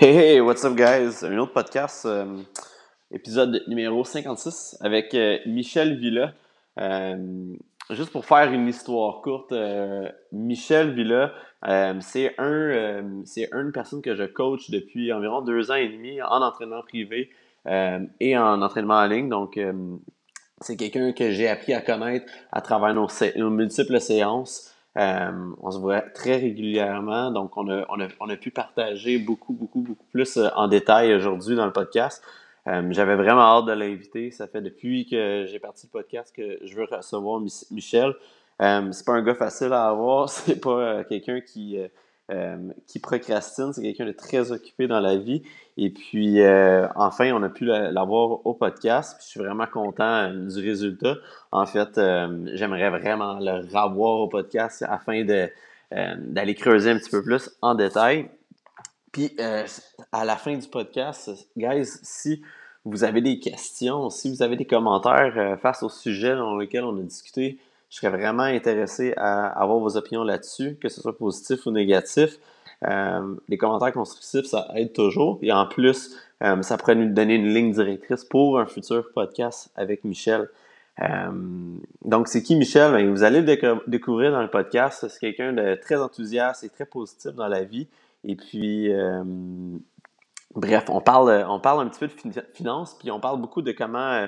Hey, what's up, guys? Un autre podcast, épisode numéro 56 avec Michel Villa. Juste pour faire une histoire courte, Michel Villa, c'est une personne que je coach depuis environ 2 ans et demi en entraînement privé et en entraînement en ligne. Donc, c'est quelqu'un que j'ai appris à connaître à travers nos multiples séances. On se voit très régulièrement, donc on a pu partager beaucoup plus en détail aujourd'hui dans le podcast. J'avais vraiment hâte de l'inviter. Ça fait depuis que j'ai parti le podcast que je veux recevoir Michel. C'est pas un gars facile à avoir, c'est pas quelqu'un qui procrastine, c'est quelqu'un de très occupé dans la vie. Et puis, enfin, on a pu l'avoir au podcast. Puis je suis vraiment content du résultat. En fait, j'aimerais vraiment le revoir au podcast afin d'aller creuser un petit peu plus en détail. Puis, à la fin du podcast, guys, si vous avez des questions, si vous avez des commentaires face au sujet dans lequel on a discuté, je serais vraiment intéressé à avoir vos opinions là-dessus, que ce soit positif ou négatif. Les commentaires constructifs, ça aide toujours. Et en plus, ça pourrait nous donner une ligne directrice pour un futur podcast avec Michel. Donc, c'est qui Michel? Ben, vous allez le découvrir dans le podcast. C'est quelqu'un de très enthousiaste et très positif dans la vie. Et puis, bref, on parle un petit peu de finance, puis on parle beaucoup de comment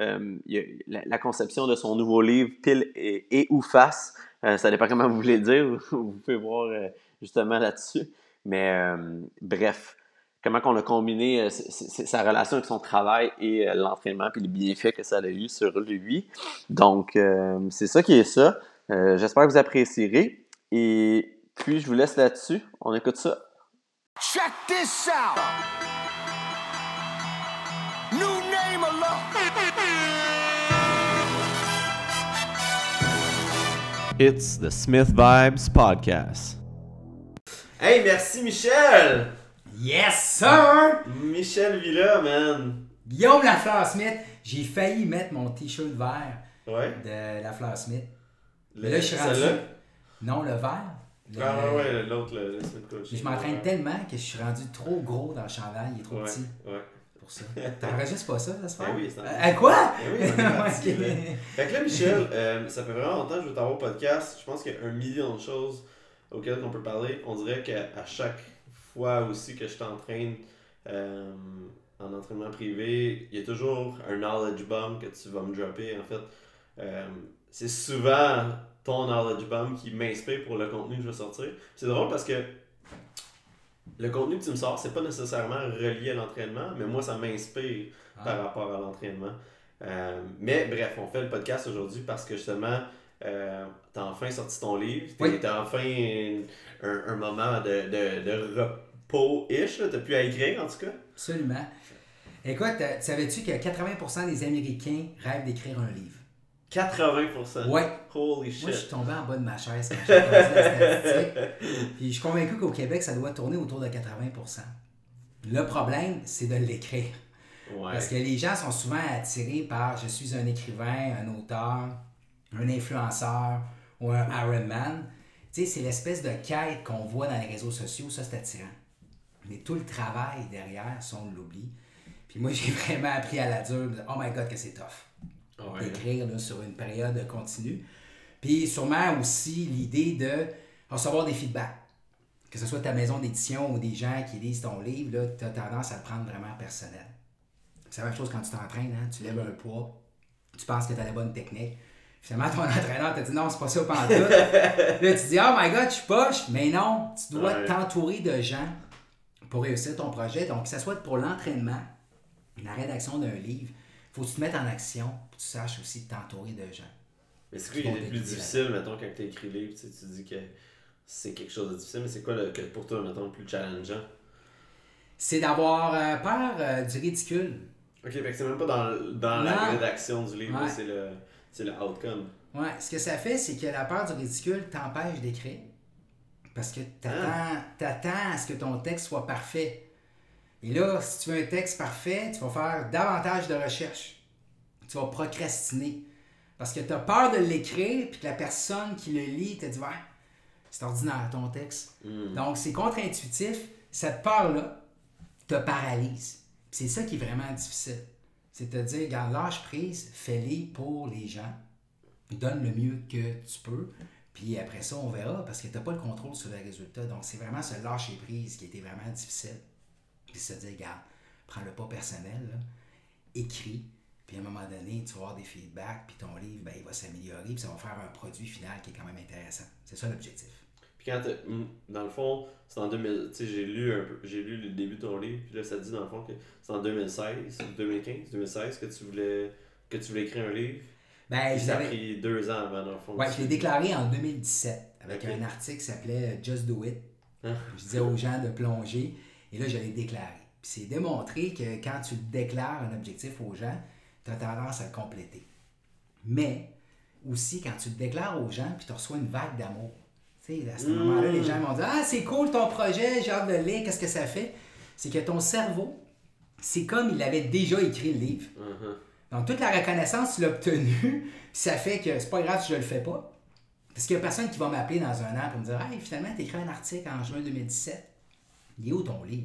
la conception de son nouveau livre, Pile et ou face. Ça dépend comment vous voulez dire. Vous pouvez voir justement là-dessus. Mais bref, comment qu'on a combiné sa relation avec son travail et l'entraînement, puis les bienfaits que ça a eu sur lui. Donc, c'est ça qui est ça. J'espère que vous apprécierez. Et puis, je vous laisse là-dessus. On écoute ça. Check this out. New name alert. It's the Smith Vibes Podcast. Hey, merci Michel! Yes, sir! Michel Villa, man! Guillaume Lafleur-Smith. J'ai failli mettre mon t-shirt vert Ouais? de Lafleur-Smith. Mais là, je suis rendu... Celle-là? Non, le vert. Ouais, l'autre, le Smith Coach. Je m'entraîne tellement que je suis rendu trop gros dans le chandail. Il est trop petit Ouais. pour ça. T'enregistres pas ça, j'espère? Ben oui, c'est Quoi? Ben oui, on est parti, Ok. là. Fait que là, Michel, ça fait vraiment longtemps que je veux t'avoir au podcast. Je pense qu'il y a un million de choses auxquelles on peut parler. On dirait qu'à chaque fois aussi que je t'entraîne en entraînement privé, il y a toujours un knowledge bomb que tu vas me dropper. En fait, c'est souvent ton knowledge bomb qui m'inspire pour le contenu que je vais sortir. C'est drôle parce que le contenu que tu me sors, c'est pas nécessairement relié à l'entraînement, mais moi, ça m'inspire par rapport à l'entraînement. Mais bref, on fait le podcast aujourd'hui parce que justement, t'as enfin sorti ton livre. Oui. T'as enfin un moment de repos-ish. T'as pu à écrire, en tout cas. Absolument. Écoute, savais-tu que 80% des Américains rêvent d'écrire un livre? 80%. Ouais. Holy shit. Moi, je suis tombé en bas de ma chaise quand j'ai entendu la statistique. Puis je suis convaincu qu'au Québec, ça doit tourner autour de 80%. Le problème, c'est de l'écrire. Ouais. Parce que les gens sont souvent attirés par « je suis un écrivain, un auteur, un influenceur ou un Ironman ». Tu sais, c'est l'espèce de quête qu'on voit dans les réseaux sociaux, ça c'est attirant. Mais tout le travail derrière, ça on l'oublie. Puis moi, j'ai vraiment appris à la dure, « oh my God que c'est tough ». D'écrire là, sur une période continue. Puis sûrement aussi l'idée de recevoir des feedbacks. Que ce soit ta maison d'édition ou des gens qui lisent ton livre, tu as tendance à le prendre vraiment personnel. C'est la même chose quand tu t'entraînes, hein? Tu lèves un poids, tu penses que tu as la bonne technique. Finalement, ton entraîneur t'a dit non, c'est pas ça pantoute. Là, tu dis, oh my God, je suis poche. Mais non, tu dois t'entourer de gens pour réussir ton projet. Donc, que ce soit pour l'entraînement, la rédaction d'un livre, il faut que tu te mettes en action et que tu saches aussi de t'entourer de gens. Mais c'est quoi qui est le plus difficile, mettons, quand tu écris le livre, tu dis que c'est quelque chose de difficile, mais c'est quoi pour toi, mettons, le plus challengeant? C'est d'avoir peur du ridicule. Ok, fait que c'est même pas dans la rédaction du livre, Ouais. c'est le outcome. Ouais, ce que ça fait, c'est que la peur du ridicule t'empêche d'écrire. Parce que t'attends à ce que ton texte soit parfait. Et là, si tu veux un texte parfait, tu vas faire davantage de recherches. Tu vas procrastiner. Parce que tu as peur de l'écrire, puis que la personne qui le lit te dit « Ouais, c'est ordinaire ton texte. Donc, c'est contre-intuitif. Cette peur-là, te paralyse. C'est ça qui est vraiment difficile. C'est de te dire, regarde, lâche prise, fais-les pour les gens, donne le mieux que tu peux, puis après ça, on verra, parce que tu n'as pas le contrôle sur le résultat. Donc, c'est vraiment ce lâcher prise qui a été vraiment difficile. Puis se dire, regarde, prends-le pas personnel, là, écris, puis à un moment donné, tu vas avoir des feedbacks, puis ton livre, ben, il va s'améliorer, puis ça va faire un produit final qui est quand même intéressant. C'est ça l'objectif. Puis quand dans le fond, c'est en 2000, tu sais, j'ai lu le début de ton livre, puis là, ça dit dans le fond que c'est en 2016, 2015, 2016 que tu voulais écrire un livre. Ben, ça a pris 2 ans avant, dans le fond. Ouais, je l'ai déclaré en 2017 avec un article qui s'appelait Just Do It. Je disais aux gens de plonger, et là, je l'ai déclaré. Puis c'est démontré que quand tu déclares un objectif aux gens, tu as tendance à le compléter. Mais aussi, quand tu le déclares aux gens, puis tu reçois une vague d'amour. Tu sais, à ce moment-là, les gens vont dire « Ah, c'est cool ton projet, j'ai hâte de le lire, qu'est-ce que ça fait? » C'est que ton cerveau, c'est comme il avait déjà écrit le livre. Donc, toute la reconnaissance, tu l'as obtenue, puis ça fait que c'est pas grave si je le fais pas. Parce qu'il y a personne qui va m'appeler dans un an pour me dire « Hey, finalement, tu as écrit un article en juin 2017. Il est où ton livre? »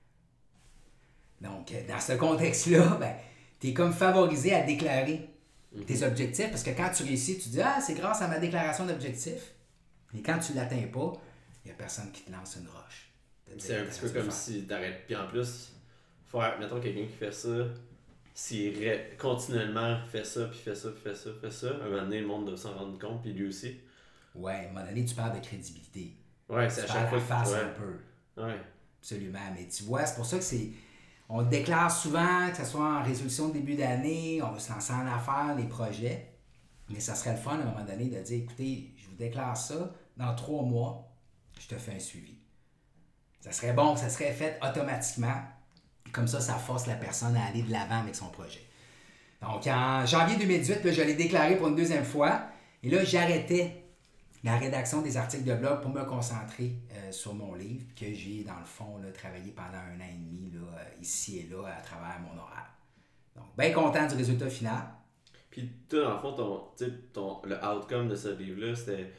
Donc, dans ce contexte-là, ben, tu es comme favorisé à déclarer tes objectifs, parce que quand tu réussis, tu dis « Ah, c'est grâce à ma déclaration d'objectif. » Et quand tu ne l'atteins pas, il n'y a personne qui te lance une roche. C'est un petit peu comme si t'arrêtes. Puis en plus, mettons quelqu'un qui fait ça, s'il continuellement fait ça, puis fait ça, puis fait ça, à un moment donné, le monde doit s'en rendre compte, puis lui aussi. Ouais, à un moment donné, tu parles de crédibilité. Ouais, c'est à chaque fois que tu fasses un peu. Ouais. Absolument. Mais tu vois, c'est pour ça que on déclare souvent, que ce soit en résolution de début d'année, on va se lancer en affaires, les projets. Mais ça serait le fun à un moment donné de dire, écoutez, je vous déclare ça, dans 3 mois, je te fais un suivi. Ça serait bon que ça serait fait automatiquement. Comme ça force la personne à aller de l'avant avec son projet. Donc, en janvier 2018, là, je l'ai déclaré pour une 2e fois. Et là, j'arrêtais la rédaction des articles de blog pour me concentrer sur mon livre que j'ai, dans le fond, là, travaillé pendant 1 an et demi, là, ici et là, à travers mon horaire. Donc, bien content du résultat final. Puis toi, dans le fond, le outcome de ce livre-là, c'était...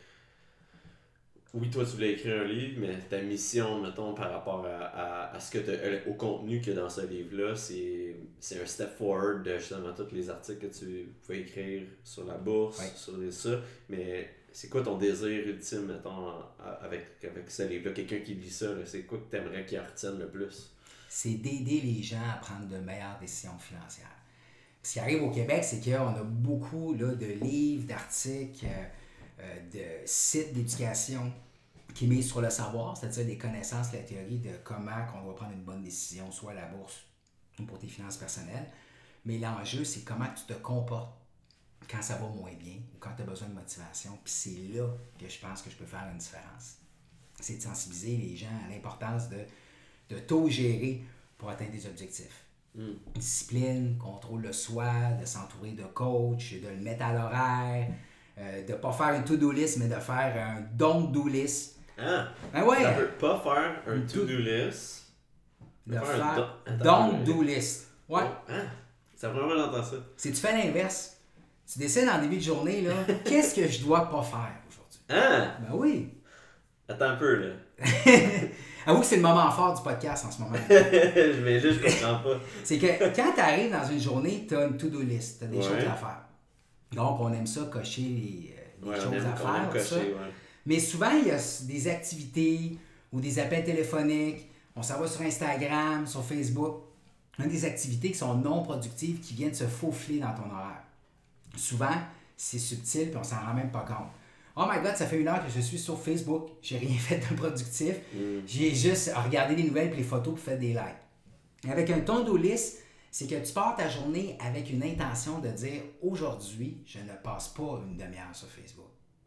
Oui, toi, tu voulais écrire un livre, mais ta mission, mettons, par rapport à ce que au contenu qu'il y a dans ce livre-là, c'est un step forward de justement tous les articles que tu pouvais écrire sur la bourse, sur ça. Mais c'est quoi ton désir ultime, mettons, avec ce livre-là? Quelqu'un qui lit ça, là, c'est quoi que tu aimerais qu'il retienne le plus? C'est d'aider les gens à prendre de meilleures décisions financières. Ce qui arrive au Québec, c'est qu'on a beaucoup là, de livres, d'articles, de sites d'éducation qui misent sur le savoir, c'est-à-dire des connaissances, la théorie de comment on doit prendre une bonne décision, soit à la bourse ou pour tes finances personnelles. Mais l'enjeu, c'est comment tu te comportes quand ça va moins bien ou quand tu as besoin de motivation. Puis c'est là que je pense que je peux faire une différence. C'est de sensibiliser les gens à l'importance de t'auto-gérer pour atteindre des objectifs. Discipline, contrôle de soi, de s'entourer de coach, de le mettre à l'horaire, de ne pas faire une to-do list, mais de faire un don't-do list. Ah! Ben ouais! Ça peut pas faire un to-do list. De faire un don't-do list. Ouais. Ah! Ça a vraiment d'entendre ça. Si tu fais l'inverse, tu décides en début de journée, là, qu'est-ce que je dois pas faire aujourd'hui? Ah! Ben oui! Attends un peu, là. Avoue que c'est le moment fort du podcast en ce moment. je comprends pas. C'est que quand tu arrives dans une journée, tu as une to-do list, tu as des choses à faire. Donc, on aime ça, cocher les choses à faire. Cocher, mais souvent, il y a des activités ou des appels téléphoniques. On s'en va sur Instagram, sur Facebook. On a des activités qui sont non productives, qui viennent se faufiler dans ton horaire. Souvent, c'est subtil puis on s'en rend même pas compte. Oh my God, ça fait 1 heure que je suis sur Facebook. J'ai rien fait de productif. J'ai juste regardé les nouvelles et les photos pour faire des likes. Avec un to-do list, c'est que tu pars ta journée avec une intention de dire « Aujourd'hui, je ne passe pas une demi-heure sur Facebook.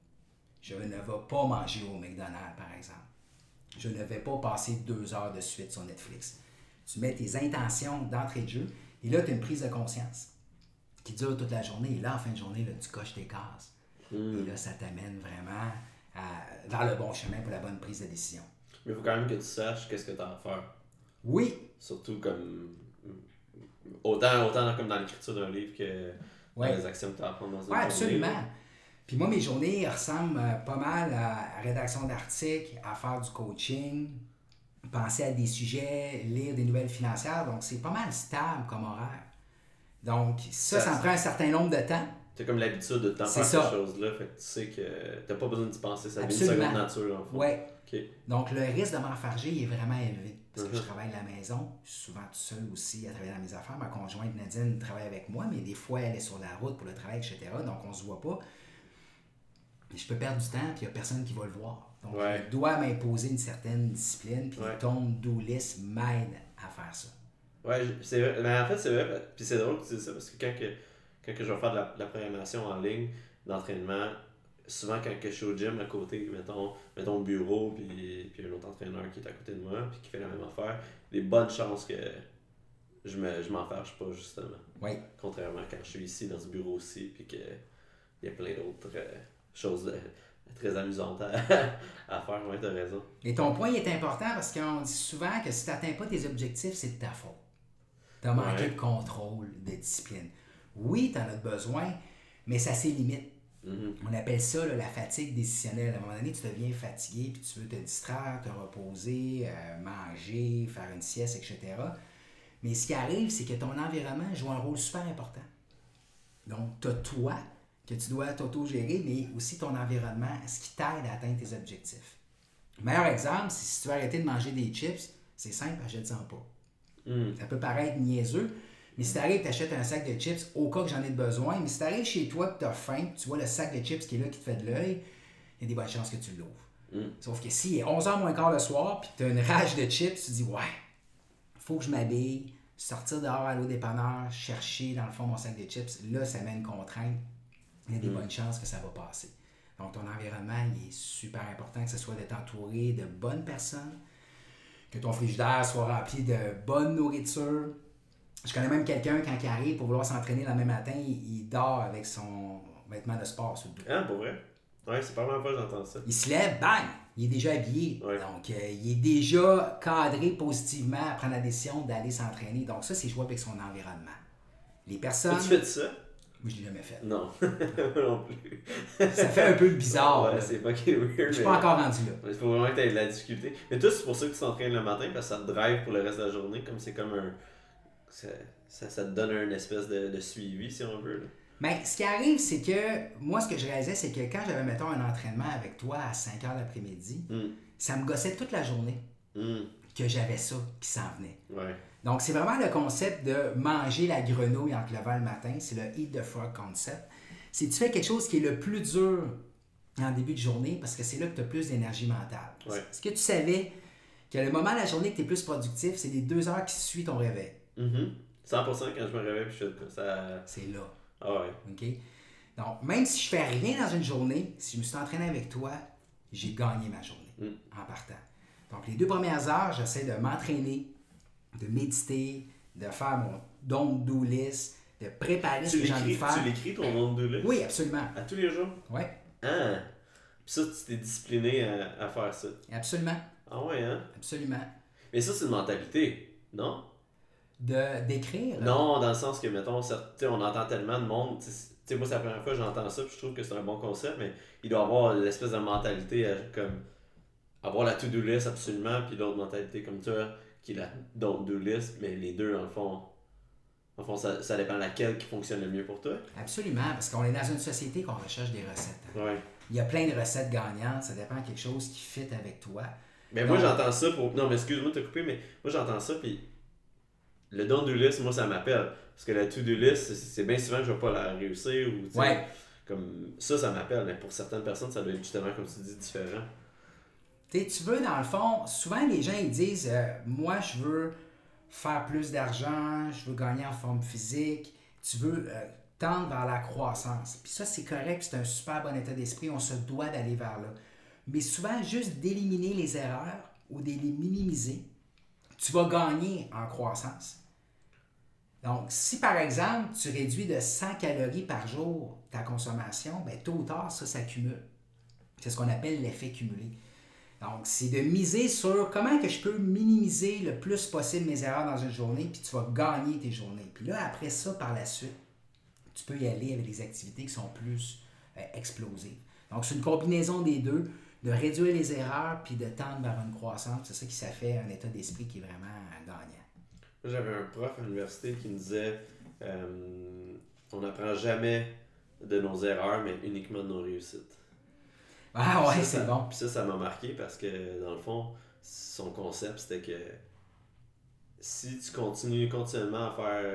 Je ne vais pas manger au McDonald's, par exemple. Je ne vais pas passer 2 heures de suite sur Netflix. » Tu mets tes intentions d'entrée de jeu et là, tu as une prise de conscience qui dure toute la journée. Et là, en fin de journée, là, tu coches tes cases. Et là, ça t'amène vraiment vers le bon chemin pour la bonne prise de décision. Mais il faut quand même que tu saches qu'est-ce que tu as à faire. Oui. Surtout comme... Autant comme dans l'écriture d'un livre que dans les actions que tu as à prendre dans une journée. Oui, absolument. Puis moi, mes journées ressemblent pas mal à la rédaction d'articles, à faire du coaching, penser à des sujets, lire des nouvelles financières. Donc, c'est pas mal stable comme horaire. Donc, ça me prend un certain nombre de temps. Tu as comme l'habitude de t'en faire ces choses-là, fait que tu sais que t'as pas besoin d'y penser, ça devient une seconde nature en fait. Oui. Okay. Donc, le risque de m'enfarger il est vraiment élevé. Parce que je travaille de la maison, je suis souvent tout seul aussi à travailler dans mes affaires. Ma conjointe Nadine travaille avec moi, mais des fois, elle est sur la route pour le travail, etc. Donc, on se voit pas. Je peux perdre du temps, puis il n'y a personne qui va le voir. Donc, je dois m'imposer une certaine discipline, puis les ton do list m'aident à faire ça. Oui, c'est vrai. Mais en fait, c'est vrai. Puis c'est drôle que tu dises ça, parce que quand je vais faire de la programmation en ligne, d'entraînement, souvent quand je suis au gym à côté, mettons le bureau, puis un autre entraîneur qui est à côté de moi, puis qui fait la même affaire, il y a des bonnes chances que je m'enfarge pas, justement. Oui. Contrairement à quand je suis ici, dans ce bureau aussi, puis qu'il y a plein d'autres choses très amusantes à faire. Oui, t'as raison. Et ton point est important parce qu'on dit souvent que si tu n'atteins pas tes objectifs, c'est de ta faute. Tu as manqué de contrôle, de discipline. Oui, tu en as besoin, mais ça a ses limites. Mm-hmm. On appelle ça la fatigue décisionnelle. À un moment donné, tu deviens fatigué, puis tu veux te distraire, te reposer, manger, faire une sieste, etc. Mais ce qui arrive, c'est que ton environnement joue un rôle super important. Donc, tu as toi, que tu dois t'auto-gérer, mais aussi ton environnement, ce qui t'aide à atteindre tes objectifs. Le meilleur exemple, c'est si tu veux arrêter de manger des chips, c'est simple, achète-en pas. Ça peut paraître niaiseux, mais si tu arrives, tu achètes un sac de chips au cas que j'en ai besoin, mais si tu arrives chez toi et tu as faim, tu vois le sac de chips qui est là, qui te fait de l'œil, il y a des bonnes chances que tu l'ouvres. Sauf que s'il est 11h moins quart le soir, puis tu as une rage de chips, tu te dis, ouais, il faut que je m'habille, sortir dehors à l'eau dépanneur, chercher dans le fond mon sac de chips, là, ça met une contrainte. Il y a des bonnes chances que ça va passer. Donc, ton environnement, il est super important, que ce soit d'être entouré de bonnes personnes, que ton frigidaire soit rempli de bonne nourriture. Je connais même quelqu'un, quand il arrive pour vouloir s'entraîner le même matin, il dort avec son vêtement de sport sur le dos. Ah, pour vrai? Oui, c'est pas la première fois que j'entends ça. Il se lève, bang! Il est déjà habillé. Ouais. Donc, il est déjà cadré positivement à prendre la décision d'aller s'entraîner. Donc, ça, c'est jouer avec son environnement. Les personnes... Tu fais ça? Moi, je l'ai jamais fait. Non, non plus. Ça fait un peu bizarre. Ouais, c'est fucking weird. Je suis pas encore rendu là. Il faut vraiment que tu aies de la difficulté. Mais toi, c'est pour ça que tu t'entraînes le matin, parce que ça te drive pour le reste de la journée, comme c'est comme un... Ça te donne une espèce de suivi, si on veut. Là. Mais ce qui arrive, c'est que moi, ce que je réalisais, c'est que quand j'avais, mettons, un entraînement avec toi à 5h l'après-midi, ça me gossait toute la journée que j'avais ça qui s'en venait. Ouais. Donc, c'est vraiment le concept de manger la grenouille en te levant le matin. C'est le Eat the Frog concept. C'est que tu fais quelque chose qui est le plus dur en début de journée parce que c'est là que tu as plus d'énergie mentale. Ouais. Est-ce que tu savais que le moment de la journée que tu es plus productif, c'est les 2 heures qui suivent ton réveil? 100% quand je me réveille, puis je fais ça. C'est là. Ah ouais. OK? Donc, même si je fais rien dans une journée, si je me suis entraîné avec toi, j'ai gagné ma journée en partant. Donc, les 2 premières heures, j'essaie de m'entraîner, de méditer, de faire mon don't-do list, de préparer ce que j'ai envie de faire. Tu l'écris ton don't-do list? Oui, absolument. À tous les jours? Oui. Ah! Puis ça, tu t'es discipliné à faire ça? Absolument. Ah ouais, hein? Absolument. Mais ça, c'est une mentalité, non? D'écrire? Non, dans le sens que, mettons, on entend tellement de monde. T'sais, moi, c'est la première fois que j'entends ça, puis je trouve que c'est un bon concept, mais il doit avoir l'espèce de mentalité comme avoir la to-do list absolument, puis l'autre mentalité comme toi, qui est la don't-do list, mais les deux, dans le fond, ça dépend laquelle qui fonctionne le mieux pour toi. Absolument, parce qu'on est dans une société qu'on recherche des recettes. Ouais. Il y a plein de recettes gagnantes, ça dépend de quelque chose qui fit avec toi. Mais moi, j'entends ça pour... Non, mais excuse-moi de te couper, mais moi, j'entends ça, puis le don't-do list, moi, ça m'appelle. Parce que la to-do list, c'est bien souvent que je vais pas la réussir, ou ouais. Comme ça m'appelle, mais pour certaines personnes, ça doit être justement, comme tu dis, différent. Tu veux, dans le fond, souvent les gens ils disent moi je veux faire plus d'argent, je veux gagner en forme physique, tu veux tendre vers la croissance. Puis ça, c'est correct, c'est un super bon état d'esprit, on se doit d'aller vers là. Mais souvent, juste d'éliminer les erreurs ou de les minimiser, tu vas gagner en croissance. Donc, si par exemple, tu réduis de 100 calories par jour ta consommation, bien, tôt ou tard, ça s'accumule. C'est ce qu'on appelle l'effet cumulé. Donc, c'est de miser sur comment que je peux minimiser le plus possible mes erreurs dans une journée, puis tu vas gagner tes journées. Puis là, après ça, par la suite, tu peux y aller avec des activités qui sont plus explosives. Donc, c'est une combinaison des deux. de réduire les erreurs puis de tendre vers une croissance. C'est ça qui ça fait un état d'esprit qui est vraiment gagnant. Moi, j'avais un prof à l'université qui me disait on n'apprend jamais de nos erreurs, mais uniquement de nos réussites. Ah ouais, c'est bon. Puis ça m'a marqué parce que, dans le fond, son concept, c'était que si tu continues continuellement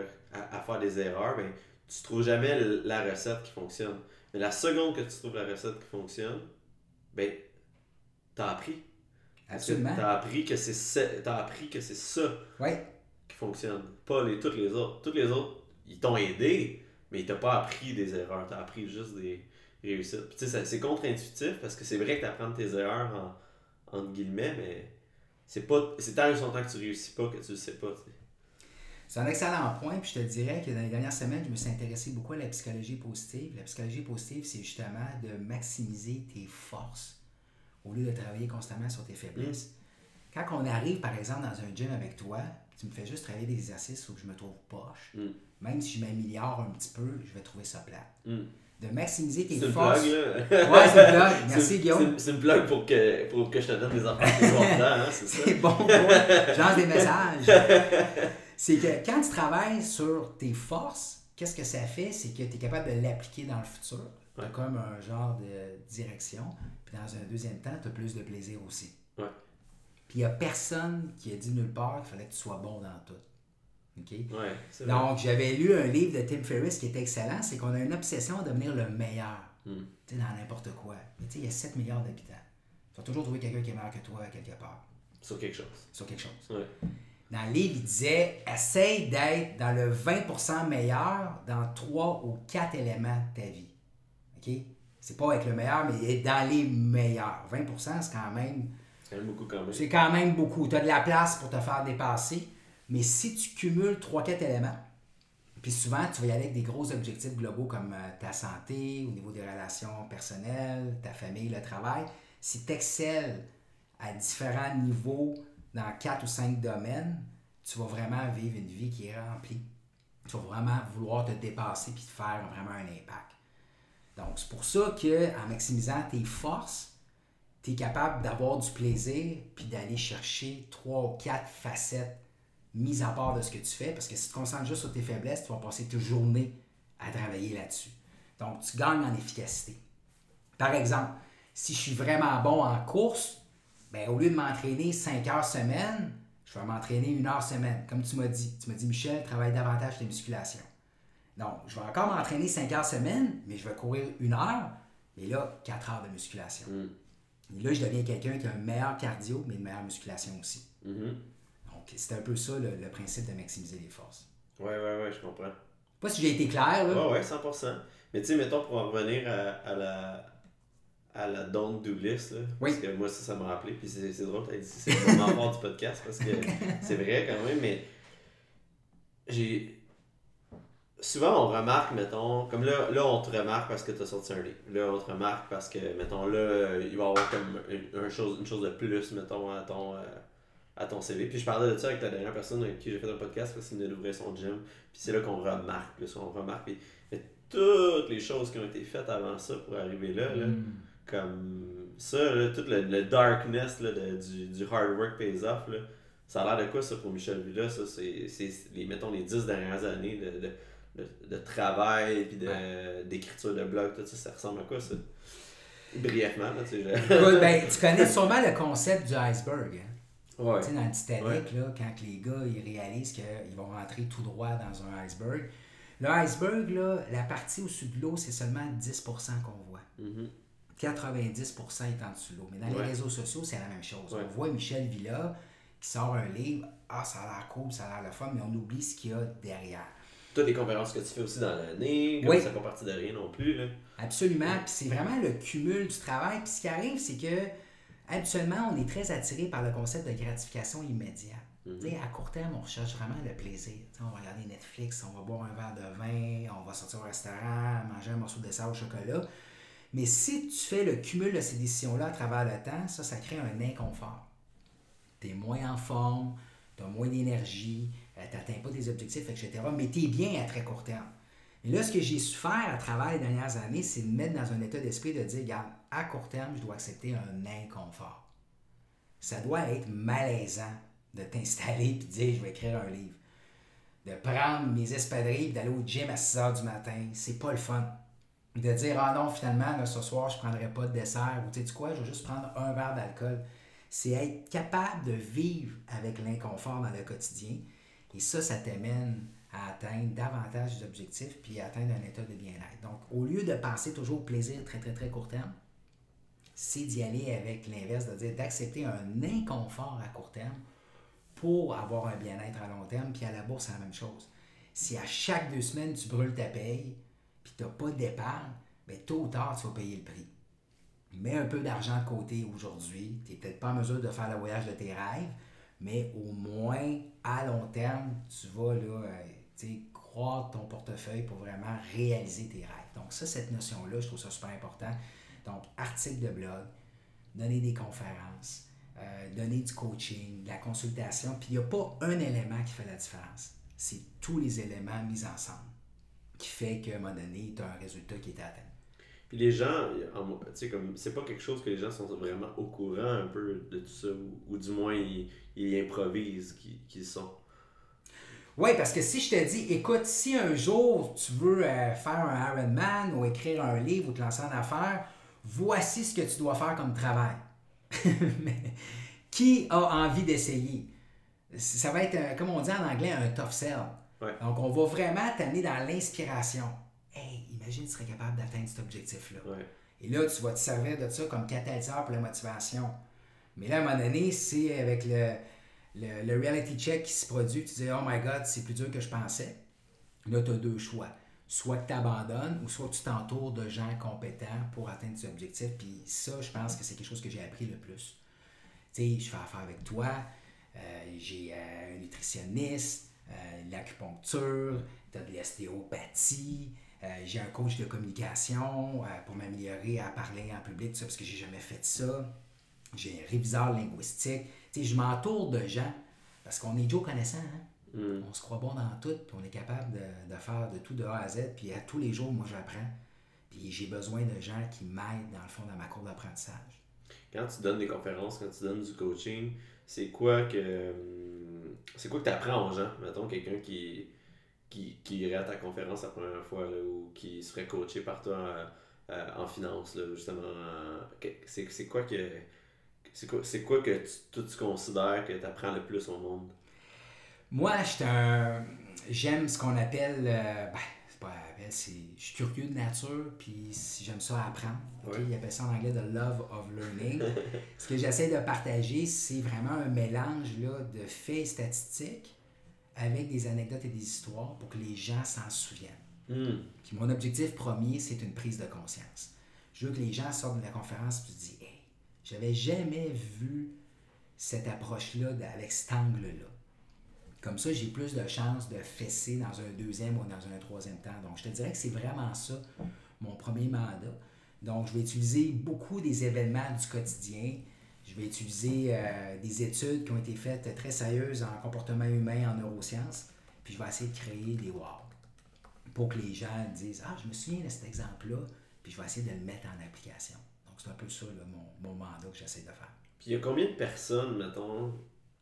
à faire des erreurs, ben, tu trouves jamais la recette qui fonctionne. Mais la seconde que tu trouves la recette qui fonctionne, ben, t'as appris. Absolument. T'as appris que c'est ça Ouais. qui fonctionne. Pas toutes les autres. Toutes les autres, ils t'ont aidé, mais ils t'ont pas appris des erreurs. T'as appris juste des réussites. Puis, tu sais, c'est contre-intuitif parce que c'est vrai que t'apprends tes erreurs entre guillemets, mais c'est tant et son temps que tu réussis pas que tu le sais pas. T'sais. C'est un excellent point, puis je te dirais que dans les dernières semaines, je me suis intéressé beaucoup à la psychologie positive. La psychologie positive, c'est justement de maximiser tes forces au lieu de travailler constamment sur tes faiblesses. Quand on arrive, par exemple, dans un gym avec toi, tu me fais juste travailler des exercices où je me trouve poche, même si je m'améliore un petit peu, je vais trouver ça plate. De maximiser tes forces. C'est une plug, là. Ouais, c'est une plug. Merci, Guillaume. C'est une plug pour que je te donne des affaires plus longtemps, hein, c'est ça? C'est bon, ouais. J'en des messages. C'est que quand tu travailles sur tes forces, qu'est-ce que ça fait? C'est que tu es capable de l'appliquer dans le futur. Tu as comme un genre de direction. Puis dans un deuxième temps, tu as plus de plaisir aussi. Ouais. Puis il n'y a personne qui a dit nulle part qu'il fallait que tu sois bon dans tout. OK? Ouais, c'est vrai. Donc, j'avais lu un livre de Tim Ferriss qui était excellent. C'est qu'on a une obsession à devenir le meilleur. Tu sais, dans n'importe quoi. Mais tu sais, il y a 7 milliards d'habitants. Tu vas toujours trouver quelqu'un qui est meilleur que toi quelque part. Sur quelque chose. Sur quelque chose. Ouais. Dans le livre, il disait essaye d'être dans le 20% meilleur dans 3 ou 4 éléments de ta vie. OK? C'est pas être le meilleur, mais être dans les meilleurs. 20%, c'est quand même. C'est quand même beaucoup quand même. C'est quand même beaucoup. Tu as de la place pour te faire dépasser. Mais si tu cumules 3-4 éléments, puis souvent, tu vas y aller avec des gros objectifs globaux comme ta santé, au niveau des relations personnelles, ta famille, le travail. Si tu excelles à différents niveaux dans 4 ou 5 domaines, tu vas vraiment vivre une vie qui est remplie. Tu vas vraiment vouloir te dépasser puis te faire vraiment un impact. Donc, c'est pour ça qu'en maximisant tes forces, tu es capable d'avoir du plaisir puis d'aller chercher 3 ou 4 facettes mises à part de ce que tu fais. Parce que si tu te concentres juste sur tes faiblesses, tu vas passer tes journées à travailler là-dessus. Donc, tu gagnes en efficacité. Par exemple, si je suis vraiment bon en course, ben, au lieu de m'entraîner 5 heures semaine, je vais m'entraîner 1 heure semaine. Comme tu m'as dit. Tu m'as dit, Michel, travaille davantage tes musculations. Donc, je vais encore m'entraîner 5 heures semaine, mais je vais courir 1 heure, mais là, 4 heures de musculation. Et là, je deviens quelqu'un qui a un meilleur cardio, mais une meilleure musculation aussi. Donc, c'est un peu ça le principe de maximiser les forces. Ouais, je comprends. Je sais pas si j'ai été clair, là. Ouais, 100%. Mais tu sais, mettons, pour en revenir à la don't do list, là, Oui. parce que moi, ça m'a rappelé, puis c'est drôle, t'as dit, c'est le moment fort du podcast, parce que c'est vrai quand même, mais souvent, on remarque, mettons, comme là, on te remarque parce que tu as sorti un livre. Là, on te remarque parce que, mettons, là, il va y avoir comme une chose de plus, mettons, à ton CV. Puis je parlais de ça avec la dernière personne avec qui j'ai fait un podcast parce qu'il venait d'ouvrir son gym. Puis c'est là qu'on remarque, mais toutes les choses qui ont été faites avant ça pour arriver là, comme ça, là, tout le darkness là, du hard work pays off, là, ça a l'air de quoi ça pour Michel Villa? Ça, c'est mettons, les 10 dernières années de travail puis d'écriture de blog, tout ça, ça ressemble à quoi ça? Brièvement, là, tu sais. Écoute, ben, tu connais sûrement le concept du iceberg. Hein? Ouais. Tu sais, dans le Titanic, là, quand les gars ils réalisent qu'ils vont rentrer tout droit dans un iceberg, le iceberg, là, la partie au-dessus de l'eau, c'est seulement 10% qu'on voit. 90% est en dessous de l'eau. Mais dans les réseaux sociaux, c'est la même chose. On voit Michel Villa qui sort un livre, ça a l'air cool, ça a l'air le fun, mais on oublie ce qu'il y a derrière. Toutes les conférences que tu fais aussi dans l'année, comme ça fait pas partie de rien non plus. Là. Absolument. Puis c'est vraiment le cumul du travail. Puis ce qui arrive, c'est que habituellement, on est très attiré par le concept de gratification immédiate. À court terme, on recherche vraiment le plaisir. T'sais, on va regarder Netflix, on va boire un verre de vin, on va sortir au restaurant, manger un morceau de dessert au chocolat. Mais si tu fais le cumul de ces décisions-là à travers le temps, ça crée un inconfort. Tu es moins en forme, tu as moins d'énergie, tu n'atteins pas tes objectifs, etc. Mais tu es bien à très court terme. Et là, ce que j'ai su faire à travers les dernières années, c'est de me mettre dans un état d'esprit de dire, regarde, à court terme, je dois accepter un inconfort. Ça doit être malaisant de t'installer et de dire je vais écrire un livre. De prendre mes espadrilles et d'aller au gym à 6 h du matin, c'est pas le fun. De dire ah non, finalement, là, ce soir, je ne prendrai pas de dessert ou tu sais quoi, je vais juste prendre un verre d'alcool. C'est être capable de vivre avec l'inconfort dans le quotidien. Et ça t'amène à atteindre davantage d'objectifs puis à atteindre un état de bien-être. Donc, au lieu de penser toujours au plaisir très, très, très court terme, c'est d'y aller avec l'inverse, de dire d'accepter un inconfort à court terme pour avoir un bien-être à long terme. Puis à la bourse, c'est la même chose. Si à chaque 2 semaines, tu brûles ta paye puis tu n'as pas d'épargne, bien, tôt ou tard, tu vas payer le prix. Mets un peu d'argent de côté aujourd'hui. Tu n'es peut-être pas en mesure de faire le voyage de tes rêves, mais au moins, à long terme, tu vas là, croître ton portefeuille pour vraiment réaliser tes rêves. Donc ça, cette notion-là, je trouve ça super important. Donc, articles de blog, donner des conférences, donner du coaching, de la consultation. Puis il n'y a pas un élément qui fait la différence. C'est tous les éléments mis ensemble qui fait qu'à un moment donné, tu as un résultat qui est atteint. Puis les gens, tu sais, comme c'est pas quelque chose que les gens sont vraiment au courant un peu de tout ça, ou du moins ils improvisent qu'ils sont. Oui, parce que si je te dis, écoute, si un jour tu veux faire un Ironman ou écrire un livre ou te lancer en affaires, voici ce que tu dois faire comme travail. Mais qui a envie d'essayer? Ça va être, comme on dit en anglais, un tough sell. Ouais. Donc, on va vraiment t'amener dans l'inspiration. Hey, imagine tu serais capable d'atteindre cet objectif-là. Ouais. Et là, tu vas te servir de ça comme catalyseur pour la motivation. Mais là, à un moment donné, c'est avec le reality check qui se produit, tu dis « Oh my God, c'est plus dur que je pensais ». Là, tu as 2 choix. Soit que tu abandonnes ou soit que tu t'entoures de gens compétents pour atteindre tes objectifs. Puis ça, je pense que c'est quelque chose que j'ai appris le plus. Tu sais, je fais affaire avec toi, j'ai un nutritionniste, l'acupuncture, tu as de l'ostéopathie, j'ai un coach de communication pour m'améliorer à parler en public, tout ça, parce que j'ai jamais fait ça. J'ai un réviseur linguistique. Tu sais, je m'entoure de gens parce qu'on est Joe connaissant, hein? On se croit bon dans tout, puis on est capable de faire de tout de A à Z, puis à tous les jours, moi, j'apprends. Puis j'ai besoin de gens qui m'aident, dans le fond, dans ma cour d'apprentissage. Quand tu donnes des conférences, quand tu donnes du coaching, c'est quoi que tu apprends aux gens? Mettons, quelqu'un qui irait à ta conférence la première fois, là, ou qui serait coaché par toi en finance, là, justement. C'est quoi que tu considères que tu apprends le plus au monde? Moi, j'aime ce qu'on appelle, je suis curieux de nature, puis j'aime ça apprendre. Okay? Ouais. Ils appellent ça en anglais « the love of learning ». Ce que j'essaie de partager, c'est vraiment un mélange là, de faits statistiques avec des anecdotes et des histoires pour que les gens s'en souviennent. Puis mon objectif premier, c'est une prise de conscience. Je veux que les gens sortent de la conférence et se disent « Hey, j'avais jamais vu cette approche-là avec cet angle-là ». Comme ça, j'ai plus de chances de fesser dans un 2e ou dans un 3e temps. Donc, je te dirais que c'est vraiment ça, mon premier mandat. Donc, je vais utiliser beaucoup des événements du quotidien. Je vais utiliser des études qui ont été faites très sérieuses en comportement humain, en neurosciences. Puis, je vais essayer de créer des wow pour que les gens disent « Ah, je me souviens de cet exemple-là. » Puis, je vais essayer de le mettre en application. Donc, c'est un peu ça, là, mon mandat que j'essaie de faire. Puis, il y a combien de personnes, mettons...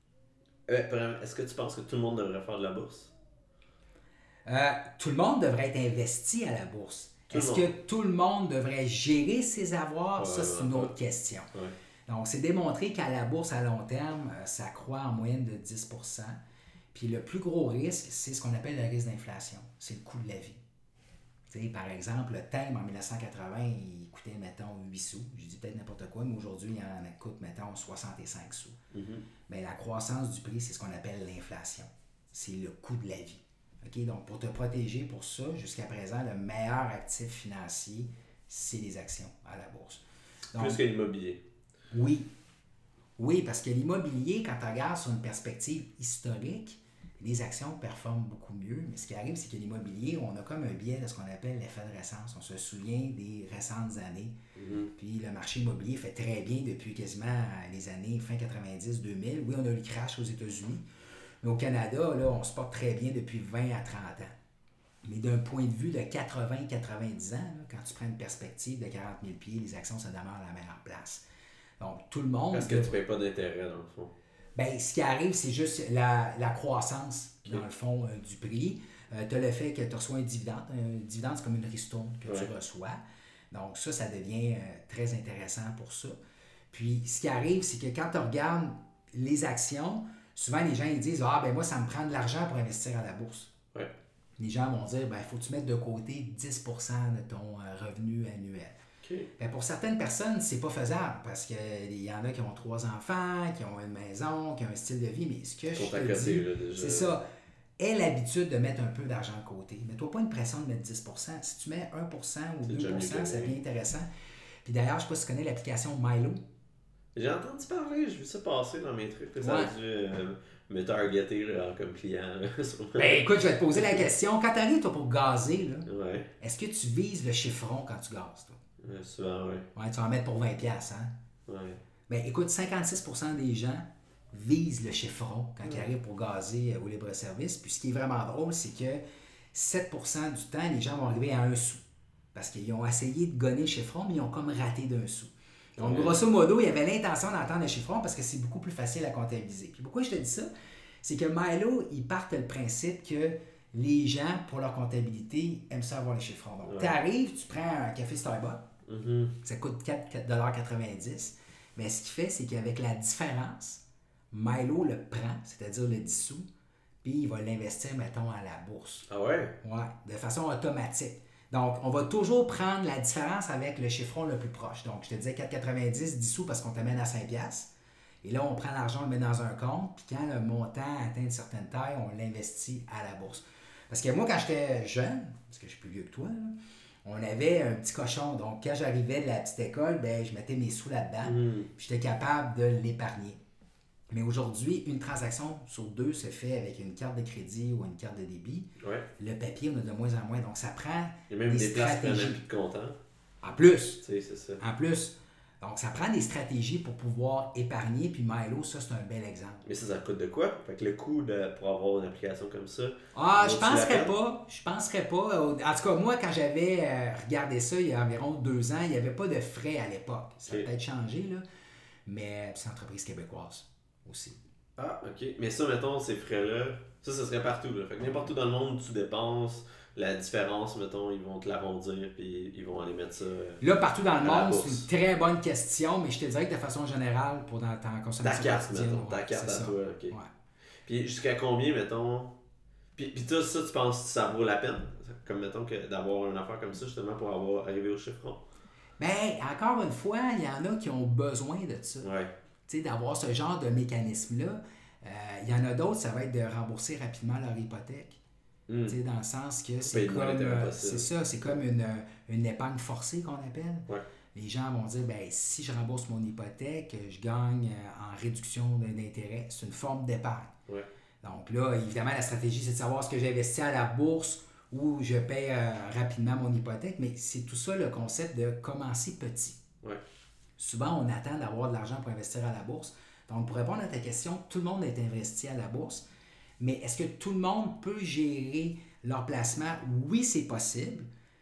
est-ce que tu penses que tout le monde devrait faire de la bourse? Tout le monde devrait être investi à la bourse. Est-ce que tout le monde devrait gérer ses avoirs? Ça, c'est une autre question. Ouais. Donc, c'est démontré qu'à la bourse, à long terme, ça croît en moyenne de 10%. Puis le plus gros risque, c'est ce qu'on appelle le risque d'inflation. C'est le coût de la vie. Tu sais, par exemple, le timbre en 1980, il coûtait, mettons, 8 sous. Je dis peut-être n'importe quoi, mais aujourd'hui, il en coûte, mettons, 65 sous. Mais la croissance du prix, c'est ce qu'on appelle l'inflation. C'est le coût de la vie. Okay? Donc, pour te protéger pour ça, jusqu'à présent, le meilleur actif financier, c'est les actions à la bourse. Donc, plus que l'immobilier. Oui. Oui, parce que l'immobilier, quand tu regardes sur une perspective historique, les actions performent beaucoup mieux. Mais ce qui arrive, c'est que l'immobilier, on a comme un biais de ce qu'on appelle l'effet de récence. On se souvient des récentes années. Puis le marché immobilier fait très bien depuis quasiment les années fin 90-2000. Oui, on a eu le crash aux États-Unis. Mais au Canada, là, on se porte très bien depuis 20 à 30 ans. Mais d'un point de vue de 80-90 ans, là, quand tu prends une perspective de 40 000 pieds, les actions, ça demeure la meilleure place. Donc, tout le monde... Parce que tu ne payes pas d'intérêt, dans le fond. Ben, ce qui arrive, c'est juste la croissance, dans le fond, du prix. Tu as le fait que tu reçois un dividende. Un dividende, c'est comme une ristourne que tu reçois. Donc, ça devient très intéressant pour ça. Puis, ce qui arrive, c'est que quand tu regardes les actions, souvent, les gens ils disent « Ah, ben moi, ça me prend de l'argent pour investir à la bourse. Ouais. » Les gens vont dire « Ben, il faut que tu mettes de côté 10% de ton revenu annuel. » Ben, pour certaines personnes, c'est pas faisable parce qu'il y en a qui ont 3 enfants, qui ont une maison, qui ont un style de vie, mais ce que je te dis, c'est ça. Aie l'habitude de mettre un peu d'argent de côté. Mets-toi pas une pression de mettre 10%. Si tu mets 1% ou 2%, ça devient intéressant. Puis d'ailleurs, je ne sais pas si tu connais l'application Milo. J'ai entendu parler, j'ai vu ça passer dans mes trucs. Ça a dû me targeter là, comme client. Là, ben écoute, je vais te poser la question. Quand tu arrives toi, pour gazer, là, ouais. Est-ce que tu vises le chiffron quand tu gazes, toi? Souvent, oui. Ouais, tu vas en mettre pour 20$, hein? Ouais. Ben écoute, 56% des gens visent le chiffron quand ils arrivent pour gazer au libre-service. Puis ce qui est vraiment drôle, c'est que 7% du temps, les gens vont arriver à 1 sou. Parce qu'ils ont essayé de gonner le chiffron, mais ils ont comme raté d'1 sou. Donc, grosso modo, il y avait l'intention d'entendre le chiffron parce que c'est beaucoup plus facile à comptabiliser. Puis pourquoi je te dis ça? C'est que Milo, ils partent le principe que les gens, pour leur comptabilité, aiment ça avoir les chiffrons. Donc, tu arrives, tu prends un café Starbucks, ça coûte 4,90$. Mais ce qu'il fait, c'est qu'avec la différence, Milo le prend, c'est-à-dire le dissout, puis il va l'investir, mettons, à la bourse. Ah ouais? Ouais, de façon automatique. Donc, on va toujours prendre la différence avec le chiffron le plus proche. Donc, je te disais 4,90 dissous parce qu'on t'amène à 5$. Et là, on prend l'argent, on le met dans un compte, puis quand le montant atteint une certaine taille, on l'investit à la bourse. Parce que moi, quand j'étais jeune, parce que je suis plus vieux que toi, là, on avait un petit cochon. Donc, quand j'arrivais de la petite école, ben, je mettais mes sous là-dedans, puis j'étais capable de l'épargner. Mais aujourd'hui, une transaction sur 2 se fait avec une carte de crédit ou une carte de débit. Ouais. Le papier, on a de moins en moins. Donc, ça prend il y a même des places qui stratégies. plus de comptant. En plus. Tu sais, c'est ça. En plus. Donc, ça prend des stratégies pour pouvoir épargner. Puis Milo, ça, c'est un bel exemple. Mais ça coûte de quoi? Fait que le coût pour avoir une application comme ça... Ah, je penserais pas. Je penserais pas. En tout cas, moi, quand j'avais regardé ça il y a environ 2 ans, il n'y avait pas de frais à l'époque. Ça a peut-être changé, là. Mais c'est une entreprise québécoise aussi. Ah, OK. Mais ça, mettons, ces frais-là, ça serait partout. Là. Fait que n'importe où dans le monde où tu dépenses, la différence, mettons, ils vont te l'arrondir puis ils vont aller mettre ça. Là, partout dans le monde, c'est une très bonne question, mais je te dirais que de façon générale, pour dans ta consommation ta carte, quotidienne, mettons. Ta carte à toi, OK. Ouais. Puis jusqu'à combien, mettons. Puis toi, ça, tu penses que ça vaut la peine? Comme, mettons, que d'avoir une affaire comme ça, justement, pour arriver au chiffron? Bien, encore une fois, il y en a qui ont besoin de ça. Ouais. Tu sais, d'avoir ce genre de mécanisme-là. Il y en a d'autres, ça va être de rembourser rapidement leur hypothèque. Tu sais, dans le sens que c'est comme, c'est comme une épargne forcée qu'on appelle. Ouais. Les gens vont dire, ben si je rembourse mon hypothèque, je gagne en réduction d'intérêt. C'est une forme d'épargne. Ouais. Donc là, évidemment, la stratégie, c'est de savoir ce que j'investis à la bourse ou je paie rapidement mon hypothèque, mais c'est tout ça le concept de commencer petit. Ouais. Souvent, on attend d'avoir de l'argent pour investir à la bourse. Donc, pour répondre à ta question, tout le monde est investi à la bourse, mais est-ce que tout le monde peut gérer leur placement? Oui, c'est possible,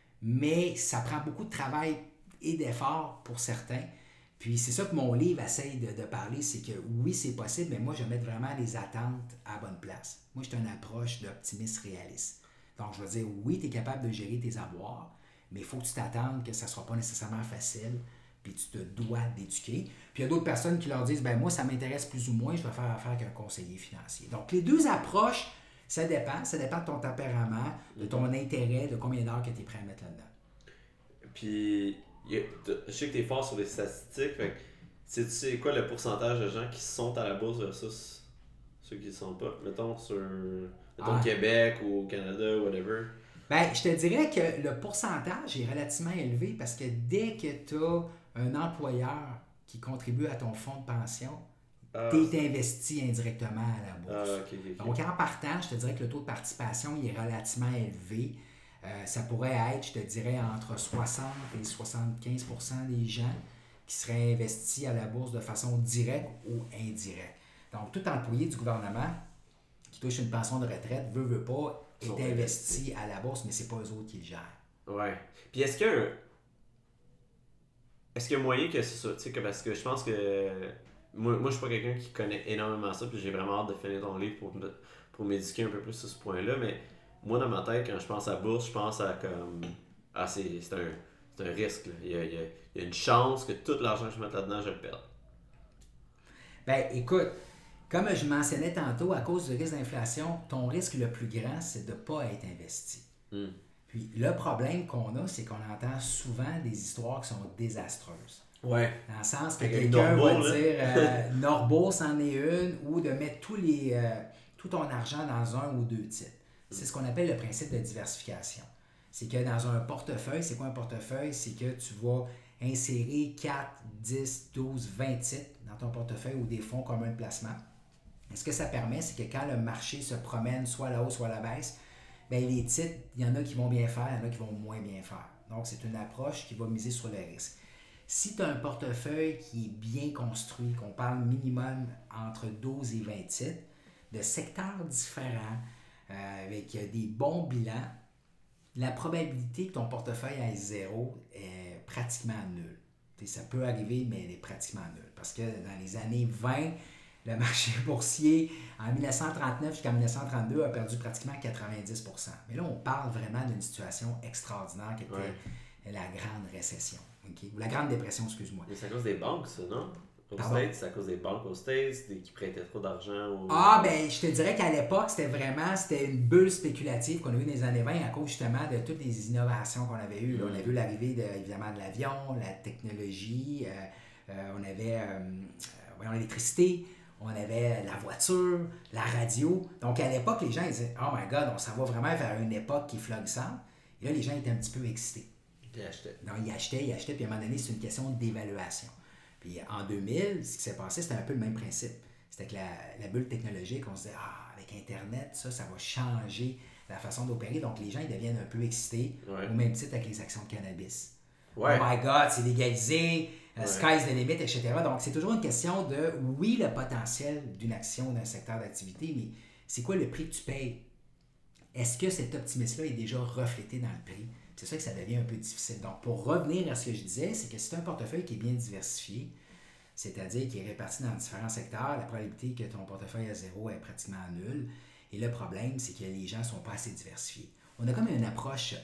mais ça prend beaucoup de travail et d'effort pour certains. Puis c'est ça que mon livre essaye de parler, c'est que oui, c'est possible, mais moi, je vais mettre vraiment les attentes à la bonne place. Moi, j'ai une approche d'optimiste réaliste. Donc, je veux dire, oui, tu es capable de gérer tes avoirs, mais il faut que tu t'attendes que ça ne sera pas nécessairement facile, puis tu te dois d'éduquer. Puis il y a d'autres personnes qui leur disent, ben moi, ça m'intéresse plus ou moins, je vais faire affaire avec un conseiller financier. Donc, les deux approches, ça dépend de ton tempérament, de ton intérêt, de combien d'heures que tu es prêt à mettre là-dedans. Puis, je sais que tu es fort sur les statistiques, fait que tu sais quoi le pourcentage de gens qui sont à la bourse versus ceux qui ne sont pas? Mettons sur Québec ou au Canada, whatever. Ben, je te dirais que le pourcentage est relativement élevé parce que dès que tu as un employeur qui contribue à ton fonds de pension, tu es investi indirectement à la bourse. Okay. Donc, en partant, je te dirais que le taux de participation il est relativement élevé. Ça pourrait être, je te dirais, entre 60 et 75% des gens qui seraient investis à la bourse de façon directe ou indirecte. Donc, tout employé du gouvernement qui touche une pension de retraite, veut pas, est investi à la bourse, mais c'est pas eux autres qui le gèrent. Ouais. Puis est-ce qu'il y a moyen que c'est ça, tu sais, parce que je pense que moi je suis pas quelqu'un qui connaît énormément ça, puis j'ai vraiment hâte de finir ton livre pour m'éduquer un peu plus sur ce point-là, mais moi dans ma tête, quand je pense à bourse, je pense à comme c'est un risque, là. Il y a une chance que tout l'argent que je mette là-dedans, je le perde. Ben écoute, comme je mentionnais tantôt, à cause du risque d'inflation, ton risque le plus grand, c'est de ne pas être investi. Puis le problème qu'on a, c'est qu'on entend souvent des histoires qui sont désastreuses. Ouais. Dans le sens que Avec quelqu'un Norbo, va dire Norbo, c'en est une, ou de mettre tout ton argent dans un ou deux titres. C'est ce qu'on appelle le principe de diversification. C'est que dans un portefeuille, c'est quoi un portefeuille? C'est que tu vas insérer 4, 10, 12, 20 titres dans ton portefeuille ou des fonds communs de placement. Et ce que ça permet, c'est que quand le marché se promène soit à la hausse, soit à la baisse, bien, les titres, il y en a qui vont bien faire, il y en a qui vont moins bien faire. Donc, c'est une approche qui va miser sur le risque. Si tu as un portefeuille qui est bien construit, qu'on parle minimum entre 12 et 20 titres, de secteurs différents, avec des bons bilans, la probabilité que ton portefeuille aille zéro est pratiquement nulle. Ça peut arriver, mais elle est pratiquement nulle. Parce que dans les années 20, le marché boursier, en 1939 jusqu'en 1932, a perdu pratiquement 90%. Mais là, on parle vraiment d'une situation extraordinaire qui était la Grande Récession. Okay? Ou la Grande Dépression, excuse-moi. Mais c'est à cause des banques, ça, non? Aux States, c'est à cause des banques aux States qui prêtaient trop d'argent. Ben, je te dirais qu'à l'époque, c'était une bulle spéculative qu'on a eue dans les années 20 à cause justement de toutes les innovations qu'on avait eues. On a vu l'arrivée, évidemment, de l'avion, la technologie, on avait l'électricité, on avait la voiture, la radio. Donc, à l'époque, les gens ils disaient « Oh my God, on s'en va vraiment vers une époque qui est florissante. » Et là, les gens étaient un petit peu excités. Ils achetaient. Non, ils achetaient, puis à un moment donné, c'est une question d'évaluation. Puis en 2000, ce qui s'est passé, c'était un peu le même principe. C'était que la bulle technologique, on se disait, avec Internet, ça va changer la façon d'opérer. Donc les gens, ils deviennent un peu excités, au même titre avec les actions de cannabis. Ouais. Oh my God, c'est légalisé, sky's the limit, etc. Donc c'est toujours une question de, oui, le potentiel d'une action, d'un secteur d'activité, mais c'est quoi le prix que tu payes? Est-ce que cet optimisme-là est déjà reflété dans le prix? C'est ça que ça devient un peu difficile. Donc, pour revenir à ce que je disais, c'est que c'est un portefeuille qui est bien diversifié, c'est-à-dire qui est réparti dans différents secteurs. La probabilité que ton portefeuille à zéro est pratiquement nulle. Et le problème, c'est que les gens ne sont pas assez diversifiés. On a comme une approche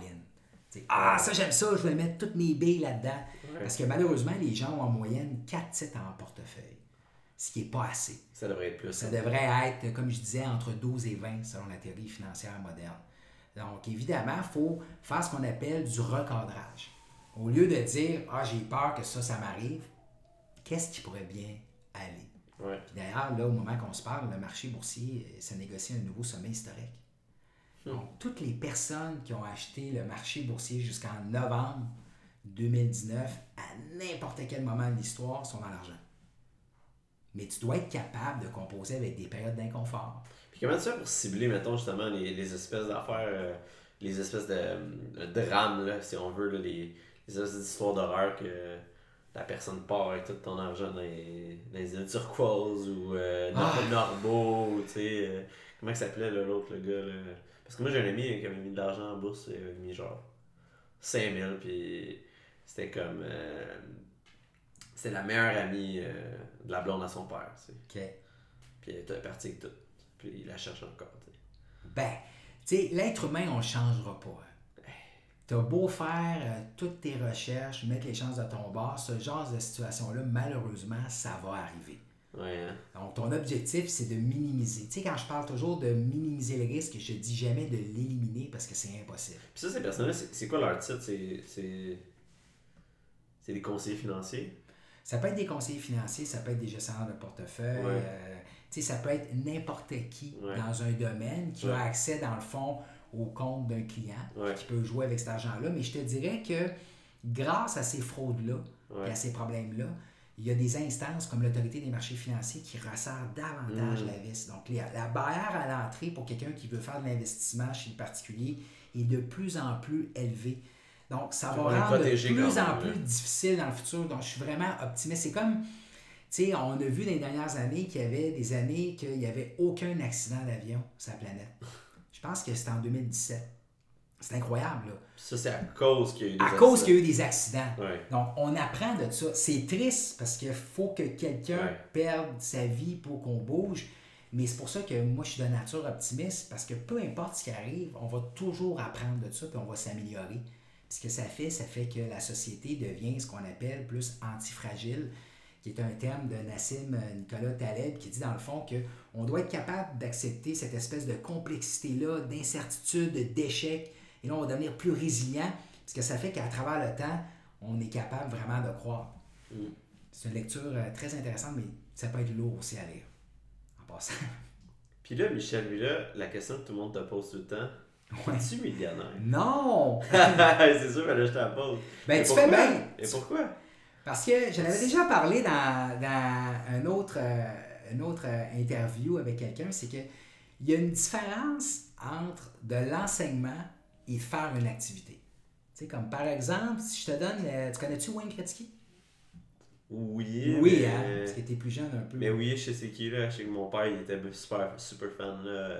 all-in. Ça, j'aime ça, je vais mettre toutes mes billes là-dedans. Ouais. Parce que malheureusement, les gens ont en moyenne 4 titres en portefeuille, ce qui n'est pas assez. Ça devrait être plus. Ça devrait être, comme je disais, entre 12 et 20 selon la théorie financière moderne. Donc, évidemment, il faut faire ce qu'on appelle du recadrage. Au lieu de dire « Ah, j'ai peur que ça m'arrive », qu'est-ce qui pourrait bien aller? Ouais. Puis d'ailleurs, là, au moment qu'on se parle, le marché boursier, ça négocie un nouveau sommet historique. Donc, toutes les personnes qui ont acheté le marché boursier jusqu'en novembre 2019, à n'importe quel moment de l'histoire, sont dans l'argent. Mais tu dois être capable de composer avec des périodes d'inconfort. Puis comment tu fais pour cibler, mettons, justement, les espèces d'affaires, les espèces de drames, là, si on veut, là, les espèces d'histoires d'horreur que la personne part avec tout ton argent dans les îles turquoises ou Norbo, tu sais, comment ça s'appelait l'autre, le gars, là? Parce que moi, j'ai un ami qui avait mis de l'argent en bourse, il avait mis genre 5000, puis c'était comme... c'était la meilleure amie de la blonde à son père, tu sais. OK. Puis elle était partie avec tout. Puis il la cherche encore, tu sais. Ben, tu sais, l'être humain, on ne changera pas. Tu as beau faire toutes tes recherches, mettre les chances de ton bord, ce genre de situation-là, malheureusement, ça va arriver. Ouais, hein? Donc, ton objectif, c'est de minimiser. Tu sais, quand je parle toujours de minimiser le risque, je ne dis jamais de l'éliminer parce que c'est impossible. Puis ça, ces personnes-là, c'est quoi leur titre? C'est des conseillers financiers? Ça peut être des conseillers financiers, ça peut être des gestionnaires de portefeuille. Ouais. Tu sais, ça peut être n'importe qui dans un domaine qui a accès, dans le fond, au compte d'un client, qui peut jouer avec cet argent-là. Mais je te dirais que grâce à ces fraudes-là et à ces problèmes-là, il y a des instances comme l'Autorité des marchés financiers qui resserrent davantage la vis. Donc, la barrière à l'entrée pour quelqu'un qui veut faire de l'investissement chez le particulier est de plus en plus élevée. Donc, ça va rendre de plus en plus difficile dans le futur. Donc, je suis vraiment optimiste. C'est comme, tu sais, on a vu dans les dernières années qu'il y avait des années qu'il n'y avait aucun accident d'avion sur la planète. Je pense que c'était en 2017. C'est incroyable, là. Ça, c'est à cause qu'il y a eu des À accidents. cause qu'il y a eu des accidents. Ouais. Donc, on apprend de ça. C'est triste parce qu'il faut que quelqu'un perde sa vie pour qu'on bouge. Mais c'est pour ça que moi, je suis de nature optimiste parce que peu importe ce qui arrive, on va toujours apprendre de ça puis on va s'améliorer. Puis ce que ça fait que la société devient ce qu'on appelle plus antifragile, qui est un terme de Nassim Nicolas Taleb qui dit dans le fond qu'on doit être capable d'accepter cette espèce de complexité-là, d'incertitude, d'échec. Et là, on va devenir plus résilient, parce que ça fait qu'à travers le temps, on est capable vraiment de croire. C'est une lecture très intéressante, mais ça peut être lourd aussi à lire, en passant. Puis là, Michel, la question que tout le monde te pose tout le temps, es-tu millionnaire? Non! C'est sûr, mais là, je te la pose. Ben, Et tu pourquoi? fais bien! Et pourquoi? Parce que j'en avais déjà parlé dans une autre interview avec quelqu'un, c'est qu'il y a une différence entre de l'enseignement et faire une activité. Tu sais, comme par exemple, si je te donne, tu connais-tu Wayne Gretzky? Oui, Oui, mais... hein, parce que t'es plus jeune un peu. Mais oui, je sais c'est qui, là. Je sais que mon père, il était super fan, là.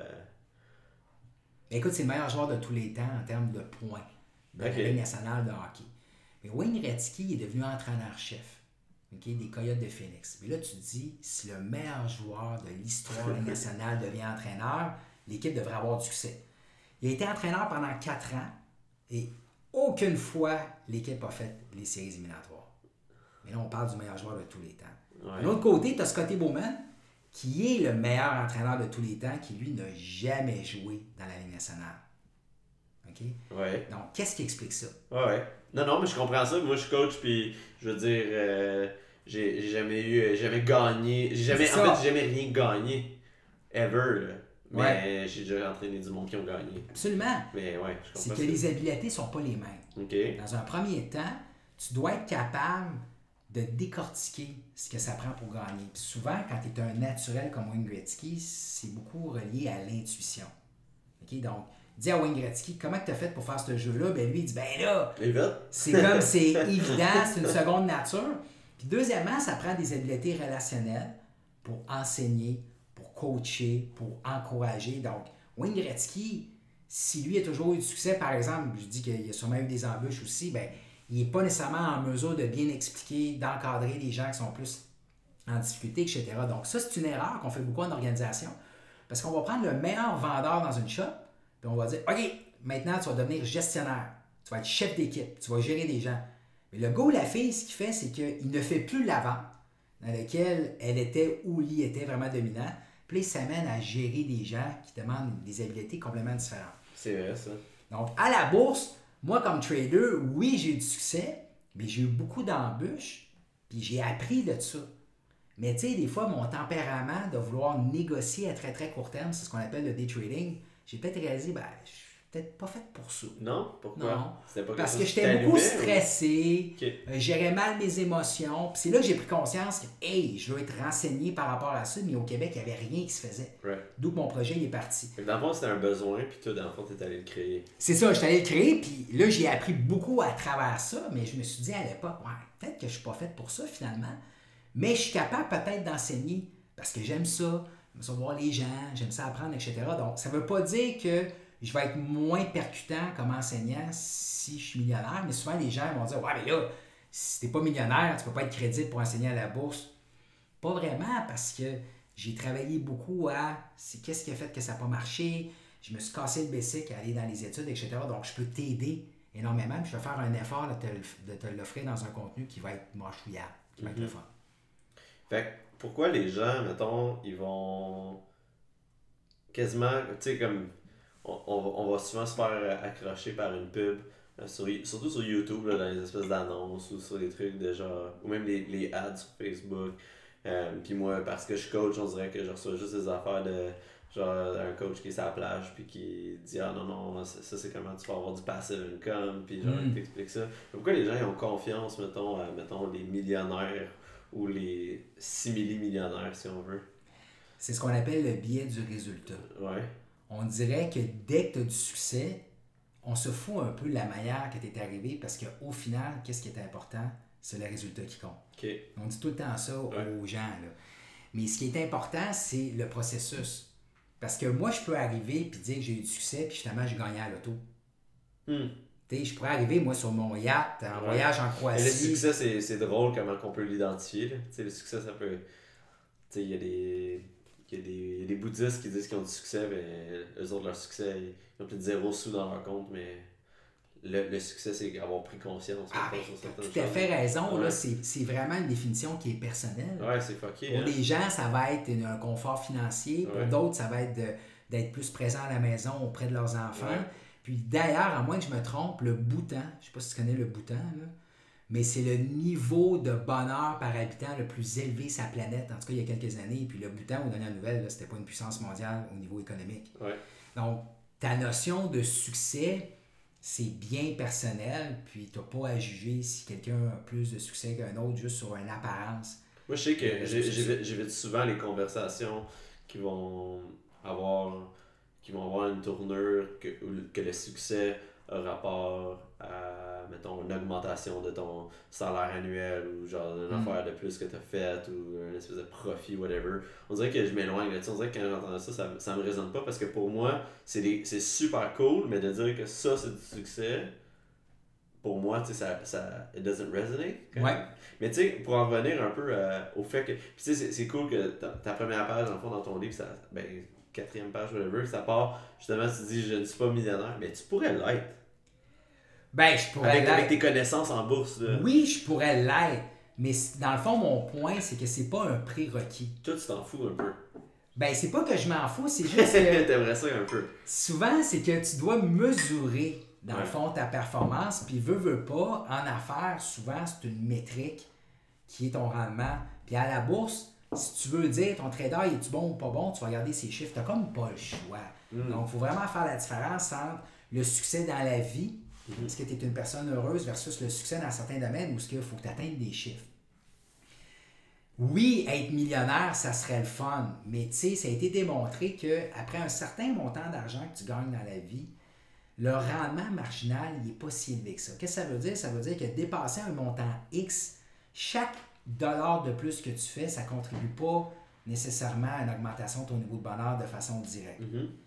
Écoute, c'est le meilleur joueur de tous les temps en termes de points de la Ligue nationale de hockey. Mais Wayne Gretzky est devenu entraîneur-chef des Coyotes de Phoenix. Mais là, tu te dis, si le meilleur joueur de l'histoire de la Ligue nationale devient entraîneur, l'équipe devrait avoir du succès. Il a été entraîneur pendant 4 ans et aucune fois l'équipe a fait les séries éliminatoires. Mais là, on parle du meilleur joueur de tous les temps. Ouais. De l'autre côté, tu as Scotty Bowman, qui est le meilleur entraîneur de tous les temps, qui lui n'a jamais joué dans la Ligue nationale. OK? Ouais. Donc, qu'est-ce qui explique ça? Ouais. Non, mais je comprends ça. Moi, je suis coach, puis je veux dire, j'ai jamais gagné. En fait, j'ai jamais rien gagné. Ever, là. Mais j'ai déjà entraîné du monde qui ont gagné. Absolument. Mais ouais, je comprends. C'est que les habiletés ne sont pas les mêmes. OK. Dans un premier temps, tu dois être capable de décortiquer ce que ça prend pour gagner. Puis souvent, quand tu es un naturel comme Wayne Gretzky, c'est beaucoup relié à l'intuition. OK? Donc, dis à Wayne Gretzky, comment tu as fait pour faire ce jeu-là? Ben lui, il dit, ben là, c'est comme, c'est évident, c'est une seconde nature. Puis deuxièmement, ça prend des habiletés relationnelles pour enseigner, pour coacher, pour encourager. Donc, Wayne Gretzky, si lui a toujours eu du succès, par exemple, je dis qu'il a sûrement eu des embûches aussi, ben il n'est pas nécessairement en mesure de bien expliquer, d'encadrer les gens qui sont plus en difficulté, etc. Donc ça, c'est une erreur qu'on fait beaucoup en organisation, parce qu'on va prendre le meilleur vendeur dans une shop, puis on va dire, OK, maintenant, tu vas devenir gestionnaire, tu vas être chef d'équipe, tu vas gérer des gens. Mais le gars ou la fille, ce qu'il fait, c'est qu'il ne fait plus la vente dans laquelle elle était ou lui était vraiment dominant, puis il s'amène à gérer des gens qui demandent des habiletés complètement différentes. C'est vrai, ça. Donc, à la bourse, moi, comme trader, oui, j'ai eu du succès, mais j'ai eu beaucoup d'embûches, puis j'ai appris de ça. Mais tu sais, des fois, mon tempérament de vouloir négocier à très, très court terme, c'est ce qu'on appelle le day trading, j'ai peut-être réalisé, ben, je suis peut-être pas faite pour ça. Non? Pourquoi? Non. C'était pas Parce quelque que chose qui j'étais beaucoup t'allumait, stressé, Ok. Gérais mal mes émotions, puis c'est là que j'ai pris conscience que, hey, je dois être renseigné par rapport à ça, mais au Québec, il n'y avait rien qui se faisait. Right. D'où que mon projet il est parti. Fait que dans le fond, c'était un besoin, puis toi, dans le fond, t'es allé le créer. C'est ça, je suis allé le créer, puis là, j'ai appris beaucoup à travers ça, mais je me suis dit à l'époque, ouais, peut-être que je suis pas faite pour ça finalement, mais je suis capable peut-être d'enseigner, parce que j'aime ça voir les gens, j'aime ça apprendre, etc. Donc, ça veut pas dire que je vais être moins percutant comme enseignant si je suis millionnaire, mais souvent les gens vont dire, ouais, mais là, si t'es pas millionnaire, tu peux pas être crédible pour enseigner à la bourse. Pas vraiment, parce que j'ai travaillé beaucoup à c'est qu'est-ce qui a fait que ça n'a pas marché, je me suis cassé le basic à aller dans les études, etc. Donc, je peux t'aider énormément, puis je vais faire un effort de te l'offrir dans un contenu qui va être mâchouillable, qui va être le fun. Fait que pourquoi les gens, mettons, ils vont quasiment, tu sais, comme on va souvent se faire accrocher par une pub, surtout sur YouTube, là, dans les espèces d'annonces ou sur des trucs de genre, ou même les ads sur Facebook. Puis moi, parce que je coach, on dirait que je reçois juste des affaires de genre un coach qui est sur la plage puis qui dit ah non, ça c'est comment tu vas avoir du passive income, puis genre il t'explique ça. Pourquoi les gens ils ont confiance, mettons les millionnaires ou les simili-millionnaires si on veut? C'est ce qu'on appelle le biais du résultat. Ouais. On dirait que dès que tu as du succès, on se fout un peu de la manière que tu es arrivé parce qu'au final, qu'est-ce qui est important? C'est le résultat qui compte. Okay. On dit tout le temps ça aux gens. Là. Mais ce qui est important, c'est le processus. Parce que moi, je peux arriver et dire que j'ai eu du succès, puis finalement, j'ai gagné à l'auto. Je pourrais arriver, moi, sur mon yacht, en voyage en Croatie. Mais le succès, c'est drôle comment on peut l'identifier. Le succès, ça peut... Il y a des bouddhistes qui disent qu'ils ont du succès, mais eux autres, leur succès, ils ont peut-être 0 sous dans leur compte, mais le succès, c'est avoir pris conscience. Tout à fait raison. Là, c'est vraiment une définition qui est personnelle. Ouais, c'est fucké. Pour les gens, ça va être un confort financier. Pour d'autres, ça va être d'être plus présent à la maison auprès de leurs enfants. Ouais. Puis d'ailleurs, à moins que je me trompe, le Bhoutan, je sais pas si tu connais le Bhoutan, là, mais c'est le niveau de bonheur par habitant le plus élevé sur la planète, en tout cas il y a quelques années. Puis le Bhoutan, aux dernières nouvelles, c'était pas une puissance mondiale au niveau économique. Ouais. Donc, ta notion de succès, c'est bien personnel, puis tu n'as pas à juger si quelqu'un a plus de succès qu'un autre juste sur une apparence. Moi, je sais que j'évite souvent les conversations qui vont avoir une tournure que le succès a rapport à, mettons, une augmentation de ton salaire annuel ou genre une affaire de plus que tu as faite ou une espèce de profit, whatever. On dirait que je m'éloigne là-dessus. On dirait que quand j'entends ça me résonne pas parce que pour moi, c'est super cool, mais de dire que ça, c'est du succès, pour moi, tu sais, ça it doesn't resonate. Ouais. Mais tu sais, pour en revenir un peu au fait que, puis tu sais, c'est cool que ta première page, dans le fond, dans ton livre, ça, ben, 4e page, whatever, ça part, justement, tu dis, je ne suis pas millionnaire, mais tu pourrais l'être. Ben, je pourrais l'être. Avec tes connaissances en bourse, là. Oui, je pourrais l'être. Mais dans le fond, mon point, c'est que c'est pas un prérequis. Toi, tu t'en fous un peu. Ben, c'est pas que je m'en fous, c'est juste que... T'aimerais ça un peu. Souvent, c'est que tu dois mesurer, dans le fond, ta performance, puis veux pas, en affaires, souvent, c'est une métrique qui est ton rendement. Puis à la bourse, si tu veux dire ton trader, est-tu bon ou pas bon, tu vas regarder ses chiffres. Tu n'as comme pas le choix. Donc, il faut vraiment faire la différence entre le succès dans la vie, est-ce que tu es une personne heureuse, versus le succès dans certains domaines où il faut que tu atteignes des chiffres. Oui, être millionnaire, ça serait le fun, mais tu sais, ça a été démontré qu'après un certain montant d'argent que tu gagnes dans la vie, le rendement marginal, il n'est pas si élevé que ça. Qu'est-ce que ça veut dire? Ça veut dire que dépasser un montant X, chaque dollar de plus que tu fais, ça ne contribue pas nécessairement à une augmentation de ton niveau de bonheur de façon directe.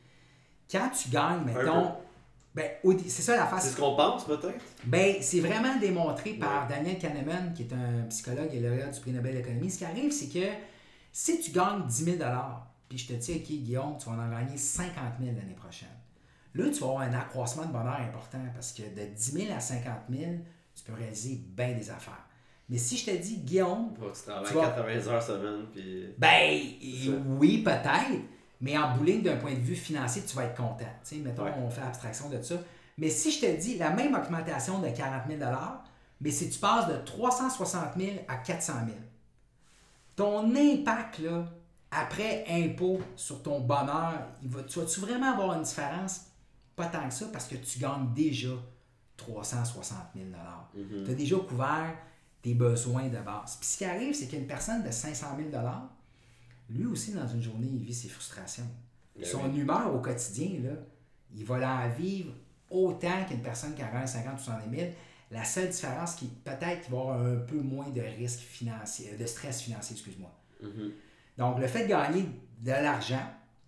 Quand tu gagnes, mettons... Ben, c'est ça la face. C'est ce qu'on pense, peut-être? Ben, c'est vraiment démontré par Daniel Kahneman, qui est un psychologue et lauréat du prix Nobel d'économie. Ce qui arrive, c'est que si tu gagnes 10 000 $, puis je te dis, OK, Guillaume, tu vas en gagner 50 000 l'année prochaine. Là, tu vas avoir un accroissement de bonheur important parce que de 10 000 à 50 000, tu peux réaliser bien des affaires. Mais si je te dis, Guillaume... Tu travailles 80 heures semaine, puis... Ben, oui, peut-être. Mais en bout de ligne, d'un point de vue financier, tu vas être content. Tu sais, mettons, on fait abstraction de ça. Mais si je te dis la même augmentation de 40 000 $, mais si tu passes de 360 000 à 400 000, ton impact, là, après impôt sur ton bonheur, tu vas-tu vraiment avoir une différence? Pas tant que ça, parce que tu gagnes déjà 360 000 $. Tu as déjà couvert tes besoins de base. Puis ce qui arrive, c'est qu'une personne de 500 000 $, lui aussi, dans une journée, il vit ses frustrations. Son humeur au quotidien, là, il va en vivre autant qu'une personne qui en gagne 50 ou 70 000. La seule différence, qui peut-être qu'il va avoir un peu moins de risque financier, de stress financier, excuse-moi. Donc, le fait de gagner de l'argent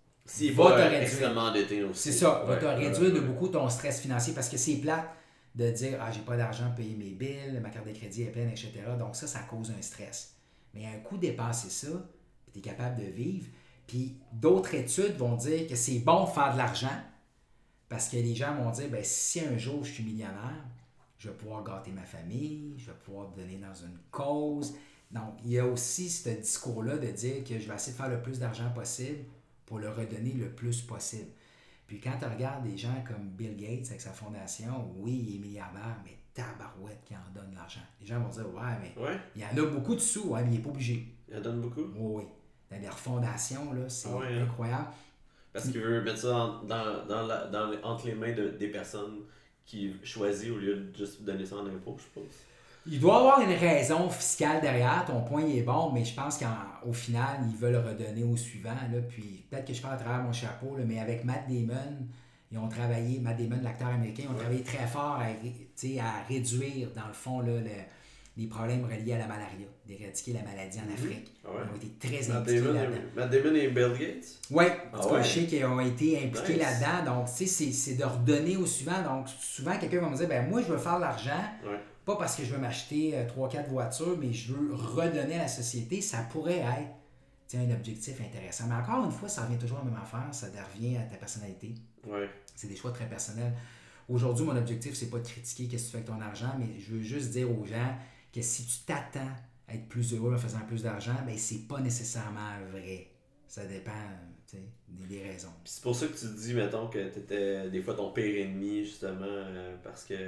va te réduire. Extrêmement endetté aussi. C'est ça, va te réduire de beaucoup ton stress financier parce que c'est plate de dire « Ah, j'ai pas d'argent pour payer mes billes, ma carte de crédit est pleine, etc. » Donc ça cause un stress. Mais un coup dépasser ça, tu es capable de vivre. Puis d'autres études vont dire que c'est bon de faire de l'argent parce que les gens vont dire ben, si un jour je suis millionnaire, je vais pouvoir gâter ma famille, je vais pouvoir donner dans une cause. Donc, il y a aussi ce discours-là de dire que je vais essayer de faire le plus d'argent possible pour le redonner le plus possible. Puis quand tu regardes des gens comme Bill Gates avec sa fondation, oui, il est milliardaire, mais tabarouette qui en donne de l'argent. Les gens vont dire ouais, mais il y en a beaucoup de sous, mais il n'est pas obligé. Il en donne beaucoup? Oui. Dans leur fondation, là, c'est incroyable. Parce qu'il veut mettre ça entre les mains des personnes qui choisissent au lieu de juste donner ça en impôt, je suppose. Il doit y avoir une raison fiscale derrière. Ton point il est bon, mais je pense qu'au final, ils veulent redonner au suivant. Là, puis peut-être que je parle à travers mon chapeau, là, mais avec Matt Damon, ils ont travaillé, Matt Damon, l'acteur américain, ils ont travaillé très fort à réduire, dans le fond, là, des problèmes reliés à la malaria, d'éradiquer la maladie en Afrique. Ah ouais. Ils ont été très Matt impliqués Damon, là-dedans. Matt Damon et Bill Gates? Oui, Ah ouais. je sais qu'ils ont été impliqués Nice. là-dedans. Donc, tu sais, c'est de redonner au suivant. Donc, souvent, quelqu'un va me dire, ben moi, je veux faire de l'argent, Ouais. pas parce que je veux m'acheter 3-4 voitures, mais je veux redonner à la société. Ça pourrait être, tu sais, un objectif intéressant. Mais encore une fois, ça revient toujours à la même affaire. Ça revient à ta personnalité. Ouais. C'est des choix très personnels. Aujourd'hui, mon objectif, c'est pas de critiquer qu'est-ce que tu fais avec ton argent, mais je veux juste dire aux gens que si tu t'attends à être plus heureux en faisant plus d'argent, ben c'est pas nécessairement vrai. Ça dépend, tu sais, des raisons. Puis c'est pour ça que tu te dis, mettons, que t'étais des fois ton pire ennemi, justement, parce que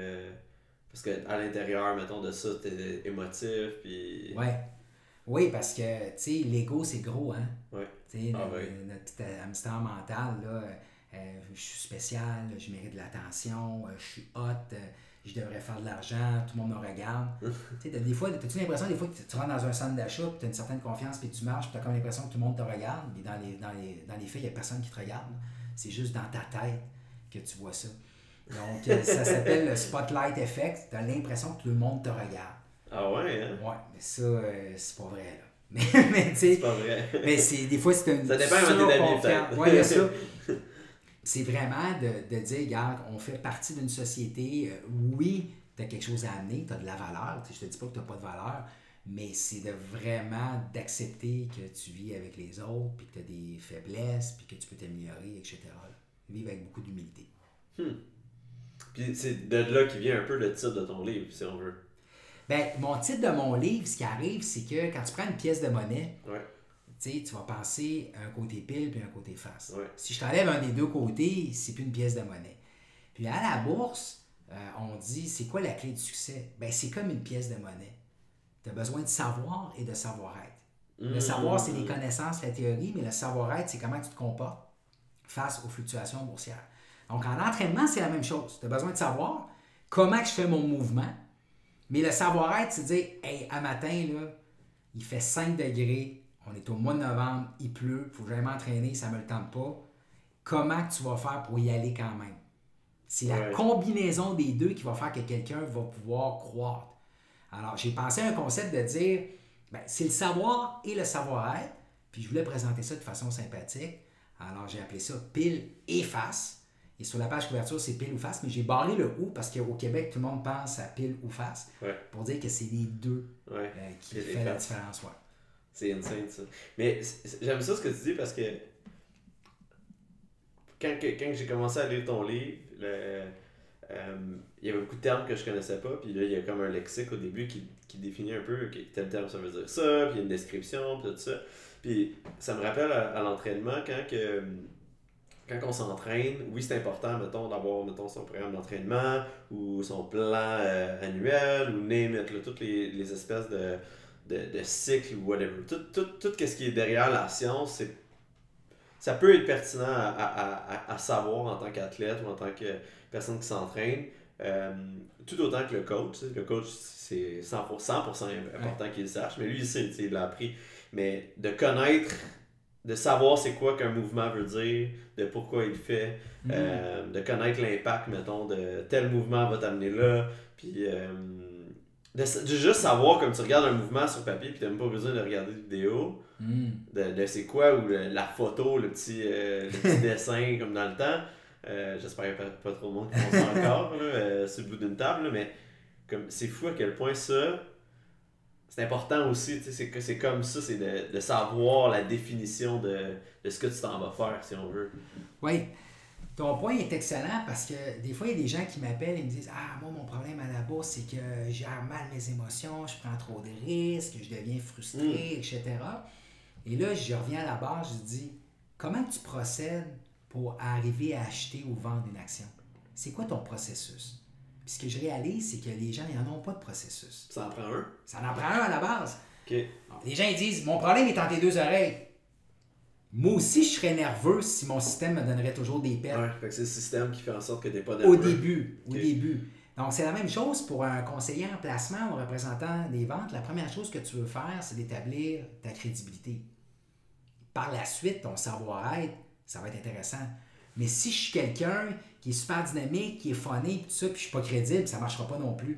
à l'intérieur, mettons, de ça, t'es émotif, puis... Ouais. Oui, parce que, tu sais, l'ego, c'est gros, hein? Ouais. Tu sais, Ah ouais. notre petit hamster mental, là, je suis spécial, je mérite de l'attention, je suis hot, je devrais faire de l'argent, tout le monde me regarde. Tu sais, des fois, t'as-tu l'impression, des fois, que tu rentres dans un centre d'achat, puis tu as une certaine confiance, puis tu marches, puis tu as comme l'impression que tout le monde te regarde, mais dans les faits, il n'y a personne qui te regarde. C'est juste dans ta tête que tu vois ça. Donc, ça s'appelle le spotlight effect. Tu as l'impression que tout le monde te regarde. Ah ouais, hein? Ouais, mais ça, c'est pas vrai, là. Mais tu sais, C'est pas vrai. mais c'est, des fois, c'est une Ça dépend de tes amis, surconfiance. peut-être. Ouais, il y a ça. C'est vraiment de dire, regarde, on fait partie d'une société. Oui, tu as quelque chose à amener, tu as de la valeur. Tu sais, je te dis pas que tu n'as pas de valeur, mais c'est de vraiment d'accepter que tu vis avec les autres, puis que tu as des faiblesses, puis que tu peux t'améliorer, etc. Vivre avec beaucoup d'humilité. Puis c'est de là qui vient un peu le titre de ton livre, si on veut. Ben, mon titre de mon livre, ce qui arrive, c'est que quand tu prends une pièce de monnaie, Ouais. tu sais, tu vas penser à un côté pile puis un côté face. Ouais. Si je t'enlève un des deux côtés, c'est plus une pièce de monnaie. Puis à la bourse, on dit, c'est quoi la clé du succès? Ben, c'est comme une pièce de monnaie. Tu as besoin de savoir et de savoir-être. Le savoir, c'est les connaissances, la théorie, mais le savoir-être, c'est comment tu te comportes face aux fluctuations boursières. Donc, en entraînement, c'est la même chose. Tu as besoin de savoir comment je fais mon mouvement, mais le savoir-être, c'est de dire, hey, à matin, là, il fait 5 degrés, on est au mois de novembre, il pleut, il faut que j'aille m'entraîner, ça ne me le tente pas. Comment tu vas faire pour y aller quand même? C'est la combinaison des deux qui va faire que quelqu'un va pouvoir croître. Alors, j'ai pensé à un concept de dire, ben, c'est le savoir et le savoir-être, puis je voulais présenter ça de façon sympathique. Alors, j'ai appelé ça pile et face. Et sur la page couverture, c'est pile ou face, mais j'ai barré le ou parce qu'au Québec, tout le monde pense à pile ou face pour dire que c'est les deux qui Pile et fait la face. différence. Ouais. C'est insane, ça. Mais j'aime ça ce que tu dis parce que quand j'ai commencé à lire ton livre, il y avait beaucoup de termes que je connaissais pas, puis là, il y a comme un lexique au début qui définit un peu tel terme ça veut dire ça, puis il y a une description, puis tout ça. Puis ça me rappelle à l'entraînement quand on s'entraîne, oui, c'est important, mettons, d'avoir, mettons, son programme d'entraînement ou son plan annuel ou name it, là, toutes les espèces de cycles ou whatever. Tout ce qui est derrière la science, ça peut être pertinent à savoir en tant qu'athlète ou en tant que personne qui s'entraîne. Tout autant que le coach. Le coach, c'est 100% important qu'il le sache, mais lui, il sait, il l'a appris. Mais de connaître, de savoir c'est quoi qu'un mouvement veut dire, de pourquoi il le fait, de connaître l'impact, mettons, de tel mouvement va t'amener là, puis de juste savoir, comme tu regardes un mouvement sur papier, puis tu n'as même pas besoin de regarder de vidéo, de c'est quoi, ou la photo, le petit dessin, comme dans le temps. J'espère qu'il n'y a pas trop de monde qui font ça encore, là, sur le bout d'une table, là, mais comme, c'est fou à quel point ça... C'est important aussi, c'est comme ça, c'est de savoir la définition de ce que tu t'en vas faire, si on veut. Oui, ton point est excellent parce que des fois, il y a des gens qui m'appellent et me disent « Ah, moi, mon problème à la bourse, c'est que je gère mal mes émotions, je prends trop de risques, je deviens frustré, etc. » Et là, je reviens à la base, je dis « Comment tu procèdes pour arriver à acheter ou vendre une action? C'est quoi ton processus? » Puis ce que je réalise, c'est que les gens n'en ont pas de processus. Ça en prend un? Ça en prend un à la base. Okay. Alors, les gens ils disent « Mon problème est entre tes deux oreilles. » Moi aussi, je serais nerveux si mon système me donnerait toujours des pertes. Ouais, fait que c'est le système qui fait en sorte que tu n'es pas Au nerveux. début. Donc, c'est la même chose pour un conseiller en placement ou représentant des ventes. La première chose que tu veux faire, c'est d'établir ta crédibilité. Par la suite, ton savoir-être, ça va être intéressant. Mais si je suis quelqu'un qui est super dynamique, qui est funny, tout ça, puis je suis pas crédible, ça marchera pas non plus.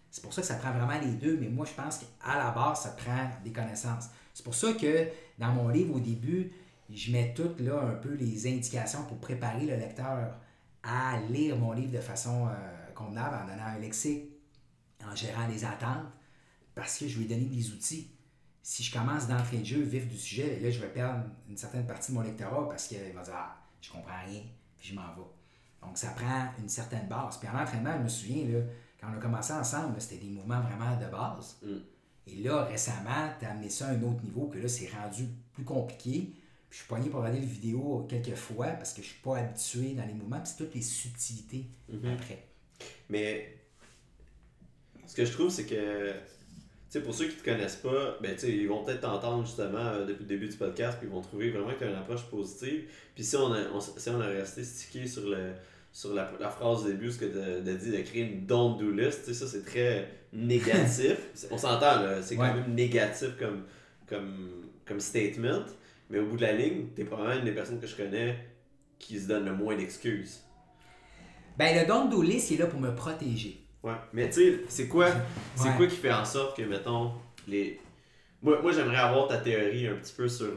C'est pour ça que ça prend vraiment les deux, mais moi, je pense qu'à la base, ça prend des connaissances. C'est pour ça que dans mon livre, au début, je mets toutes là, un peu les indications pour préparer le lecteur à lire mon livre de façon convenable, en donnant un lexique, en gérant les attentes, parce que je lui ai donné des outils. Si je commence d'entrée de jeu vif du sujet, là, je vais perdre une certaine partie de mon lectorat parce qu'il va dire « Ah, je comprends rien, puis je m'en vais ». Donc, ça prend une certaine base. Puis en entraînement, je me souviens, là, quand on a commencé ensemble, là, c'était des mouvements vraiment de base. Et là, récemment, tu as amené ça à un autre niveau, que là, c'est rendu plus compliqué. Puis je suis poigné pour regarder les vidéos quelques fois parce que je suis pas habitué dans les mouvements, puis c'est toutes les subtilités après. Mais ce que je trouve, c'est que, tu sais, pour ceux qui te connaissent pas, ben, tu sais, ils vont peut-être t'entendre justement depuis le début du podcast, puis ils vont trouver vraiment que tu as une approche positive. Puis si on a resté stické sur la phrase au début, ce que tu as dit, de créer une don't do list, tu sais, ça c'est très négatif. On s'entend, là, c'est quand même négatif comme statement, mais au bout de la ligne, tu es probablement une des personnes que je connais qui se donne le moins d'excuses. Ben, le don't do list, il est là pour me protéger. Ouais, mais tu sais, c'est quoi qui fait en sorte que, mettons, Moi, j'aimerais avoir ta théorie un petit peu sur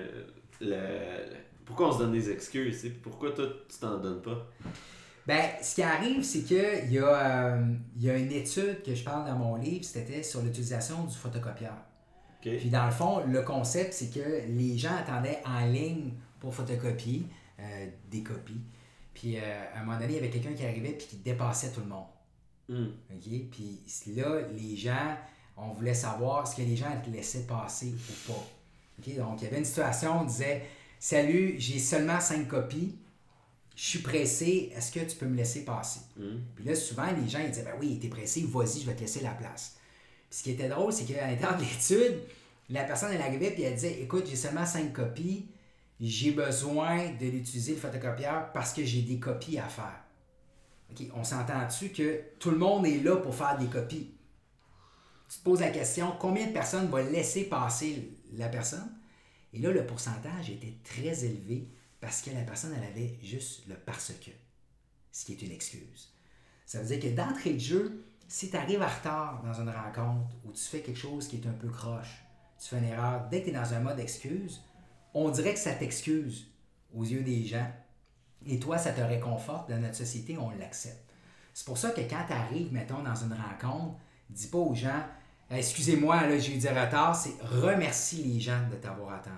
pourquoi on se donne des excuses, tu sais, pourquoi toi, tu t'en donnes pas? Ben, ce qui arrive, c'est qu'il y a une étude que je parle dans mon livre, c'était sur l'utilisation du photocopieur. Okay. Puis dans le fond, le concept, c'est que les gens attendaient en ligne pour photocopier des copies. Puis à un moment donné, il y avait quelqu'un qui arrivait et qui dépassait tout le monde. Okay? Puis là, les gens, on voulait savoir ce que les gens te laissaient passer ou pas. Okay? Donc, il y avait une situation, on disait « Salut, j'ai seulement 5 copies. Je suis pressé, est-ce que tu peux me laisser passer? » Puis là, souvent, les gens ils disaient « Ben oui, t'es pressé, vas-y, je vais te laisser la place. » Puis ce qui était drôle, c'est qu'à l'intérieur de l'étude, la personne, elle arrivait et elle disait « Écoute, j'ai seulement 5 copies, j'ai besoin de l'utiliser, le photocopieur, parce que j'ai des copies à faire. » Okay, on s'entend-tu que tout le monde est là pour faire des copies? Tu te poses la question, combien de personnes vont laisser passer la personne? Et là, le pourcentage était très élevé parce que la personne, elle avait juste le parce que, ce qui est une excuse. Ça veut dire que d'entrée de jeu, si tu arrives en retard dans une rencontre ou tu fais quelque chose qui est un peu croche, tu fais une erreur, dès que tu es dans un mode excuse, on dirait que ça t'excuse aux yeux des gens. Et toi, ça te réconforte. Dans notre société, on l'accepte. C'est pour ça que quand tu arrives, mettons, dans une rencontre, dis pas aux gens « Excusez-moi, là, j'ai eu du retard », c'est « Remercie les gens de t'avoir attendu. »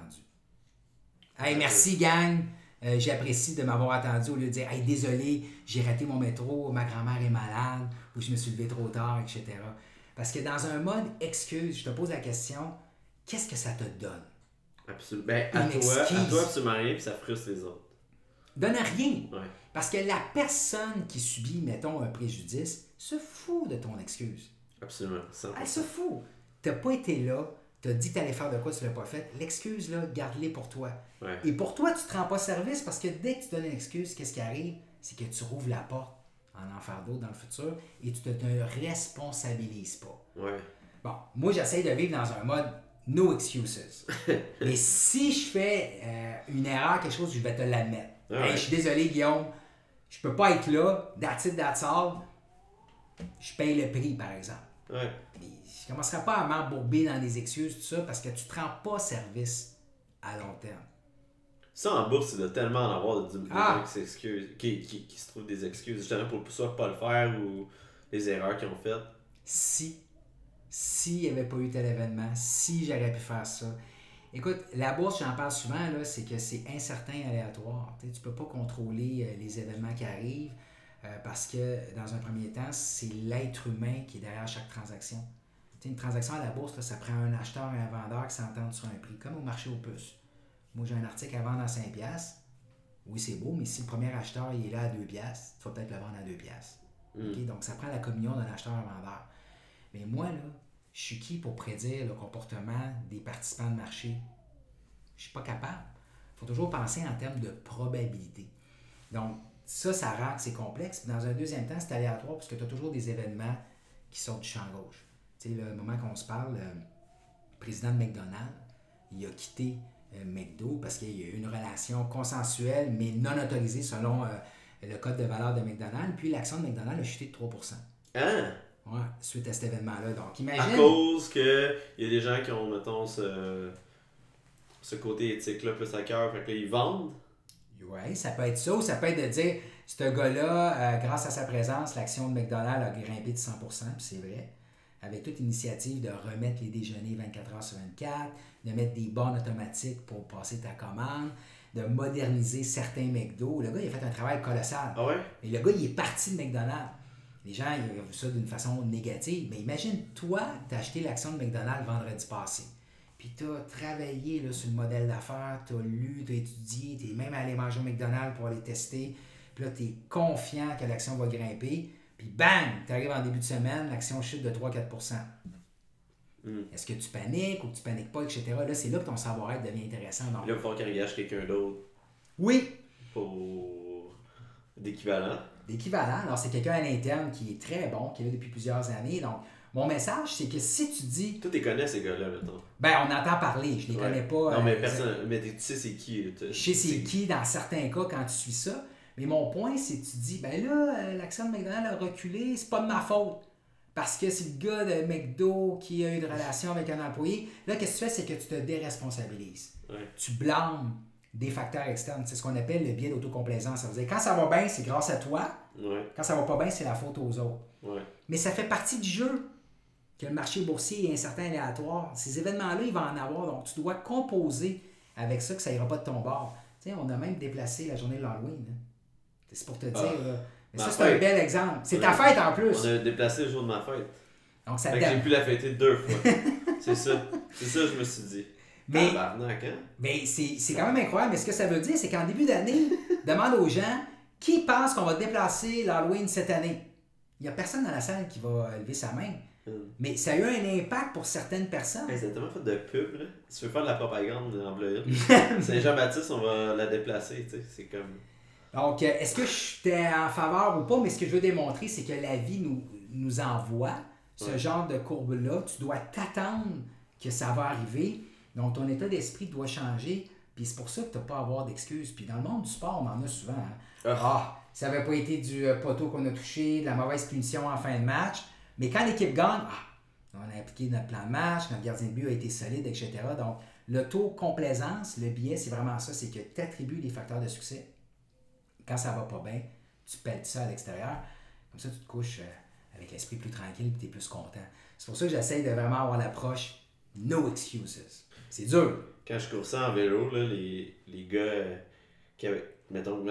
« Hey, merci gang, j'apprécie de m'avoir attendu » au lieu de dire « Hey, désolé, j'ai raté mon métro, ma grand-mère est malade, ou je me suis levé trop tard, etc. » Parce que dans un mode excuse, je te pose la question, qu'est-ce que ça te donne? Absolument. Ben, à toi, absolument rien, puis ça frustre les autres. Donne rien. Ouais. Parce que la personne qui subit, mettons, un préjudice, se fout de ton excuse. Absolument. 100%. Elle se fout. T'as pas été là, t'as dit que t'allais faire de quoi, tu l'as pas fait. L'excuse, là, garde-les pour toi. Ouais. Et pour toi, tu te rends pas service parce que dès que tu donnes une excuse, qu'est-ce qui arrive? C'est que tu rouvres la porte en faire d'autres dans le futur et tu te responsabilises pas. Ouais. Bon, moi, j'essaie de vivre dans un mode no excuses. Mais si je fais une erreur, quelque chose, je vais te l'admettre. Ah Hey, je suis désolé, Guillaume, je peux pas être là, that's it, that's all. Je paye le prix, par exemple. Ouais. Mais je ne commencerai pas à m'embourber dans des excuses, tout ça, parce que tu ne te rends pas service à long terme. Ça, en bourse, il doit tellement en avoir de gens qui s'excusent, qui se trouvent des excuses, justement pour soit pas le faire ou les erreurs qu'ils ont faites. S'il n'y avait pas eu tel événement, si j'aurais pu faire ça. Écoute, la bourse, j'en parle souvent, là, c'est que c'est incertain et aléatoire. Tu ne peux pas contrôler les événements qui arrivent parce que, dans un premier temps, c'est l'être humain qui est derrière chaque transaction. Une transaction à la bourse, là, ça prend un acheteur et un vendeur qui s'entendent sur un prix, comme au marché aux puces. Moi, j'ai un article à vendre à 5$. Oui, c'est beau, mais si le premier acheteur il est là à 2$, tu vas peut-être le vendre à 2$. Okay? Donc, ça prend la communion d'un acheteur et un vendeur. Mais moi, là, je suis qui pour prédire le comportement des participants de marché? Je suis pas capable. Il faut toujours penser en termes de probabilité. Donc, ça rend que c'est complexe. Puis dans un deuxième temps, c'est aléatoire parce que tu as toujours des événements qui sortent du champ gauche. Tu sais, le moment qu'on se parle, le président de McDonald's, il a quitté McDo parce qu'il y a eu une relation consensuelle mais non autorisée selon le code de valeur de McDonald's. Puis l'action de McDonald's a chuté de 3%. Hein? Ouais, suite à cet événement-là. Donc, À imagine. cause que il y a des gens qui ont, mettons, ce côté éthique-là plus à cœur, fait que là, ils vendent. Oui, ça peut être ça, ou ça peut être de dire, ce gars-là, grâce à sa présence, l'action de McDonald's a grimpé de 100%, puis c'est vrai. Avec toute initiative de remettre les déjeuners 24 heures sur 24, de mettre des bornes automatiques pour passer ta commande, de moderniser certains McDo. Le gars, il a fait un travail colossal. Ah ouais? Et le gars, il est parti de McDonald's. Les gens, ils ont vu ça d'une façon négative. Mais imagine, toi, tu as acheté l'action de McDonald's vendredi passé. Puis tu as travaillé là, sur le modèle d'affaires, tu as lu, tu as étudié, tu es même allé manger au McDonald's pour aller tester. Puis là, tu es confiant que l'action va grimper. Puis bang, tu arrives en début de semaine, l'action chute de 3-4%. Est-ce que tu paniques ou tu paniques pas, etc. Là, c'est là que ton savoir-être devient intéressant. Donc, Là, il va falloir qu'il engage quelqu'un d'autre oui, pour d'équivalent. l'équivalent. Alors, c'est quelqu'un à l'interne qui est très bon, qui est là depuis plusieurs années. Donc, mon message, c'est que si tu dis... Toi, tu connais ces gars-là, mettons. Ben, on entend parler, je les Ouais. connais pas. Non, mais personne. Mais tu sais, c'est qui? Je sais c'est qui dans certains cas quand tu suis ça. Mais mon point, c'est que tu dis, ben là, l'action de McDonald's a reculé, c'est pas de ma faute. Parce que c'est le gars de McDo qui a eu une relation avec un employé. Là, qu'est-ce que tu fais, c'est que tu te déresponsabilises. Ouais. Tu blâmes des facteurs externes. C'est ce qu'on appelle le biais d'autocomplaisance. Ça veut dire, quand ça va bien, c'est grâce à toi. Ouais. Quand ça va pas bien, c'est la faute aux autres. Ouais. Mais ça fait partie du jeu que le marché boursier est incertain et aléatoire. Ces événements-là, il va en avoir. Donc, tu dois composer avec ça que ça ira pas de ton bord. Tu sais, on a même déplacé la journée de l'Halloween. Hein. C'est pour te dire. Là. Mais Ma ça, c'est un fête. bel exemple. C'est ta fête en plus. On a déplacé le jour de ma fête. Donc, ça Fait te que j'ai pu la fêter 2 fois. C'est ça. C'est ça, je me suis dit. Mais- Tabarnak, hein? Mais c'est quand même incroyable. Mais ce que ça veut dire, c'est qu'en début d'année, demande aux gens qui pense qu'on va déplacer l'Halloween cette année. Il n'y a personne dans la salle qui va lever sa main. Mais ça a eu un impact pour certaines personnes. Hey, c'est tellement fait de pub, là. Si tu veux faire de la propagande en v'là une. Saint-Jean-Baptiste, on va la déplacer, tu sais. C'est comme. Donc, est-ce que j'étais en faveur ou pas? Mais ce que je veux démontrer, c'est que la vie nous envoie ce genre de courbe-là. Tu dois t'attendre que ça va arriver. Donc, ton état d'esprit doit changer. Puis c'est pour ça que tu n'as pas à avoir d'excuses. Puis dans le monde du sport, on en a souvent. Hein. Ça n'avait pas été du poteau qu'on a touché, de la mauvaise punition en fin de match. Mais quand l'équipe gagne, on a appliqué notre plan de match, notre gardien de but a été solide, etc. Donc, l'auto-complaisance, le biais, c'est vraiment ça. C'est que tu attribues les facteurs de succès. Quand ça va pas bien, tu pelles ça à l'extérieur. Comme ça, tu te couches avec l'esprit plus tranquille et tu es plus content. C'est pour ça que j'essaie de vraiment avoir l'approche no excuses. C'est dur. Quand je coursais en vélo, là, les gars qui avaient. Mettons,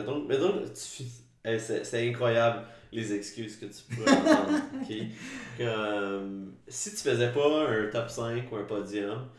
c'est incroyable les excuses que tu pourrais entendre. Okay? Si tu faisais pas un top 5 ou un podium,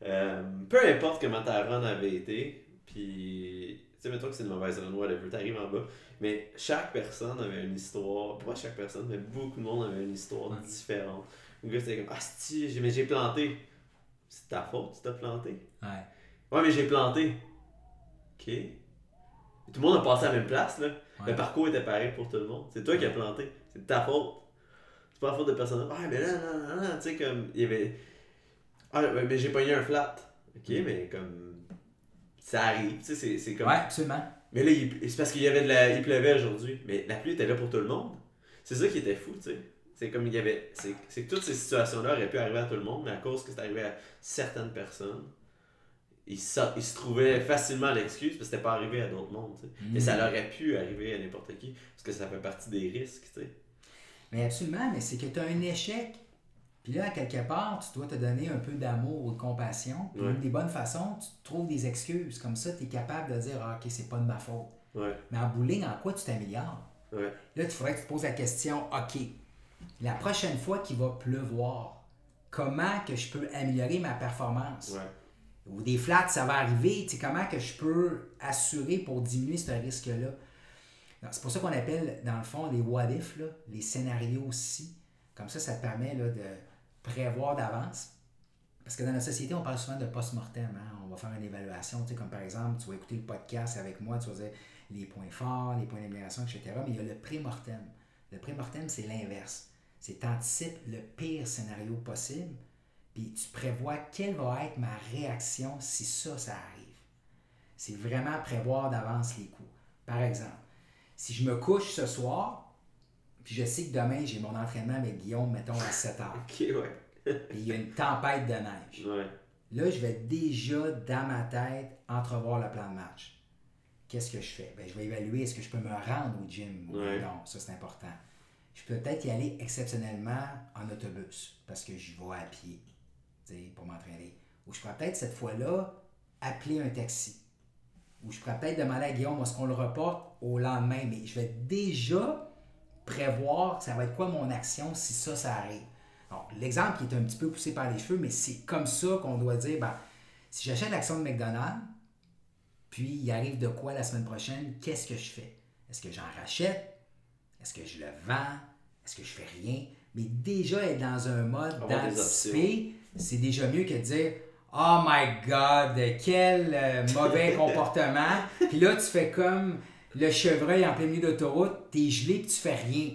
peu importe comment ta run avait été, puis tu sais, mettons que c'est une mauvaise run, whatever, t'arrives en bas, mais chaque personne avait une histoire, pas chaque personne, mais beaucoup de monde avait une histoire différente. Le gars c'était comme, mais j'ai planté. C'est ta faute, tu t'as planté. Ouais, mais j'ai planté. Ok. Tout le monde a passé à la même place, là. Le parcours était pareil pour tout le monde. C'est toi qui as planté. C'est de ta faute. C'est pas la faute de personne. Mais là, non, tu sais, comme, il y avait. Mais j'ai pogné un flat. Ok, mais comme. Ça arrive, tu sais, c'est comme. Ouais, absolument. Mais là, c'est parce qu'il y avait il pleuvait aujourd'hui. Mais la pluie était là pour tout le monde. C'est ça qui était fou, tu sais. C'est comme il y avait. C'est que toutes ces situations-là auraient pu arriver à tout le monde, mais à cause que c'est arrivé à certaines personnes. Ils se trouvaient facilement l'excuse parce que c'était pas arrivé à d'autres mondes. Mais ça aurait pu arriver à n'importe qui parce que ça fait partie des risques. T'sais. Mais absolument, mais c'est que tu as un échec. Puis là, à quelque part, tu dois te donner un peu d'amour ou de compassion. Puis une des bonnes façons, tu trouves des excuses. Comme ça, tu es capable de dire OK, c'est pas de ma faute. Mais en bowling, en quoi tu t'améliores? Là, il faudrait que tu te poses la question OK, la prochaine fois qu'il va pleuvoir, comment que je peux améliorer ma performance? Ou des flats, ça va arriver. Tu sais, comment que je peux assurer pour diminuer ce risque-là? C'est pour ça qu'on appelle, dans le fond, les what if, là, les scénarios aussi. Comme ça te permet là, de prévoir d'avance. Parce que dans notre société, on parle souvent de post-mortem. Hein? On va faire une évaluation. Tu sais, comme par exemple, tu vas écouter le podcast avec moi, tu vas dire les points forts, les points d'amélioration, etc. Mais il y a le pré-mortem. Le pré-mortem, c'est l'inverse. C'est t'anticipes le pire scénario possible. Puis tu prévois quelle va être ma réaction si ça arrive. C'est vraiment prévoir d'avance les coups. Par exemple, si je me couche ce soir, Puis je sais que demain, j'ai mon entraînement avec Guillaume, mettons, à 7 heures. Ok, ouais. Et il y a une tempête de neige. Ouais. Là, je vais déjà, dans ma tête, entrevoir le plan de match. Qu'est-ce que je fais? Ben, je vais évaluer, est-ce que je peux me rendre au gym? Ouais. Non, ça c'est important. Je peux peut-être y aller exceptionnellement en autobus, parce que je vais à pied, pour m'entraîner. Ou je pourrais peut-être, cette fois-là, appeler un taxi. Ou je pourrais peut-être demander à Guillaume, est-ce qu'on le reporte au lendemain? Mais je vais déjà prévoir, ça va être quoi mon action si ça arrive. Donc, l'exemple qui est un petit peu poussé par les cheveux, mais c'est comme ça qu'on doit dire, ben, si j'achète l'action de McDonald's, puis il arrive de quoi la semaine prochaine, qu'est-ce que je fais? Est-ce que j'en rachète? Est-ce que je le vends? Est-ce que je fais rien? Mais déjà être dans un mode d'anticiper, c'est déjà mieux que de dire « Oh my God, quel mauvais comportement! » Puis là, tu fais comme le chevreuil en plein milieu d'autoroute, t'es gelé et tu fais rien.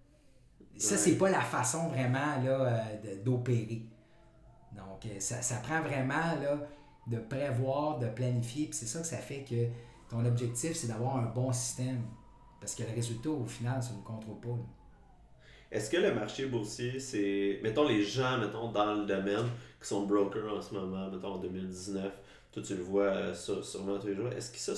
Ça, c'est pas la façon vraiment là, d'opérer. Donc, ça prend vraiment là, de prévoir, de planifier, puis c'est ça que ça fait que ton objectif, c'est d'avoir un bon système. Parce que le résultat, au final, ça ne nous contrôle pas. Là. Est-ce que le marché boursier, c'est... Mettons les gens, mettons, dans le domaine, qui sont brokers en ce moment, mettons en 2019, toi tu le vois sûrement tous les jours, est-ce qu'ils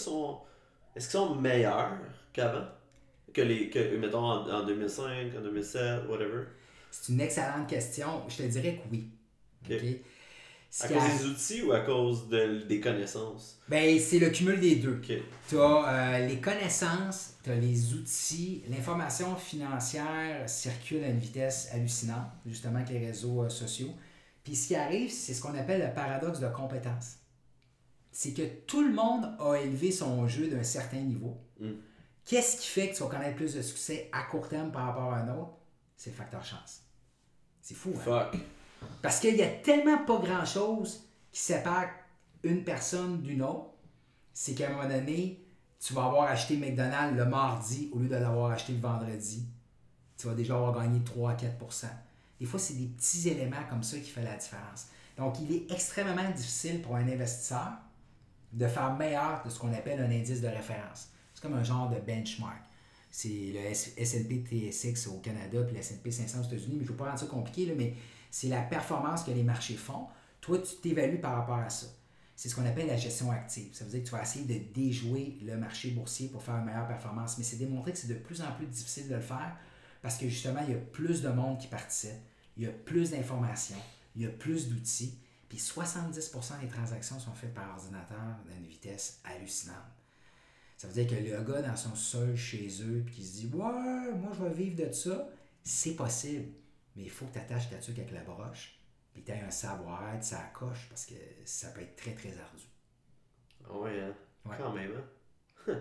sont meilleurs qu'avant? Mettons, en 2005, en 2007, whatever? C'est une excellente question. Je te dirais que oui. Okay. Okay? À cause des outils ou à cause des connaissances? Ben, c'est le cumul des deux. Okay. Tu as les connaissances, tu as les outils. L'information financière circule à une vitesse hallucinante, justement avec les réseaux sociaux. Puis ce qui arrive, c'est ce qu'on appelle le paradoxe de compétence. C'est que tout le monde a élevé son jeu d'un certain niveau. Qu'est-ce qui fait que tu vas connaître plus de succès à court terme par rapport à un autre? C'est le facteur chance. C'est fou, hein? Fuck. Parce qu'il n'y a tellement pas grand-chose qui sépare une personne d'une autre. C'est qu'à un moment donné, tu vas avoir acheté McDonald's le mardi au lieu de l'avoir acheté le vendredi. Tu vas déjà avoir gagné 3-4%. Des fois, c'est des petits éléments comme ça qui font la différence. Donc, il est extrêmement difficile pour un investisseur de faire meilleur de ce qu'on appelle un indice de référence. C'est comme un genre de benchmark. C'est le S&P TSX au Canada puis le S&P 500 aux États-Unis, mais je ne veux pas rendre ça compliqué, là, mais c'est la performance que les marchés font. Toi, tu t'évalues par rapport à ça. C'est ce qu'on appelle la gestion active. Ça veut dire que tu vas essayer de déjouer le marché boursier pour faire une meilleure performance. Mais c'est démontré que c'est de plus en plus difficile de le faire parce que justement, il y a plus de monde qui participe, il y a plus d'informations, il y a plus d'outils. Puis 70% des transactions sont faites par ordinateur à une vitesse hallucinante. Ça veut dire que le gars dans son sol chez eux puis qui se dit « Ouais, moi je vais vivre de ça », c'est possible. Mais il faut que tu attaches ta tuque avec la broche puis tu aies un savoir-être, ça accroche parce que ça peut être très, très ardu. Ah ouais, hein? Ouais. Quand même, hein?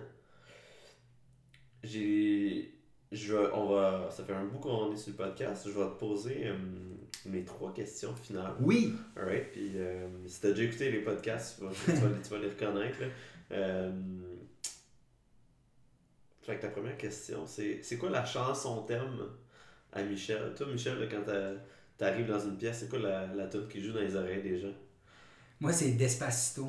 Ça fait un bout qu'on est sur le podcast. Je vais te poser mes 3 questions finales. Oui! Alright, puis si t'as déjà écouté les podcasts, tu vas les reconnaître. Là. Fait que ta première question, c'est quoi la chanson thème à Michel? Toi, Michel, là, quand t'arrives dans une pièce, c'est quoi la tune qui joue dans les oreilles des gens? Moi, c'est Despacito.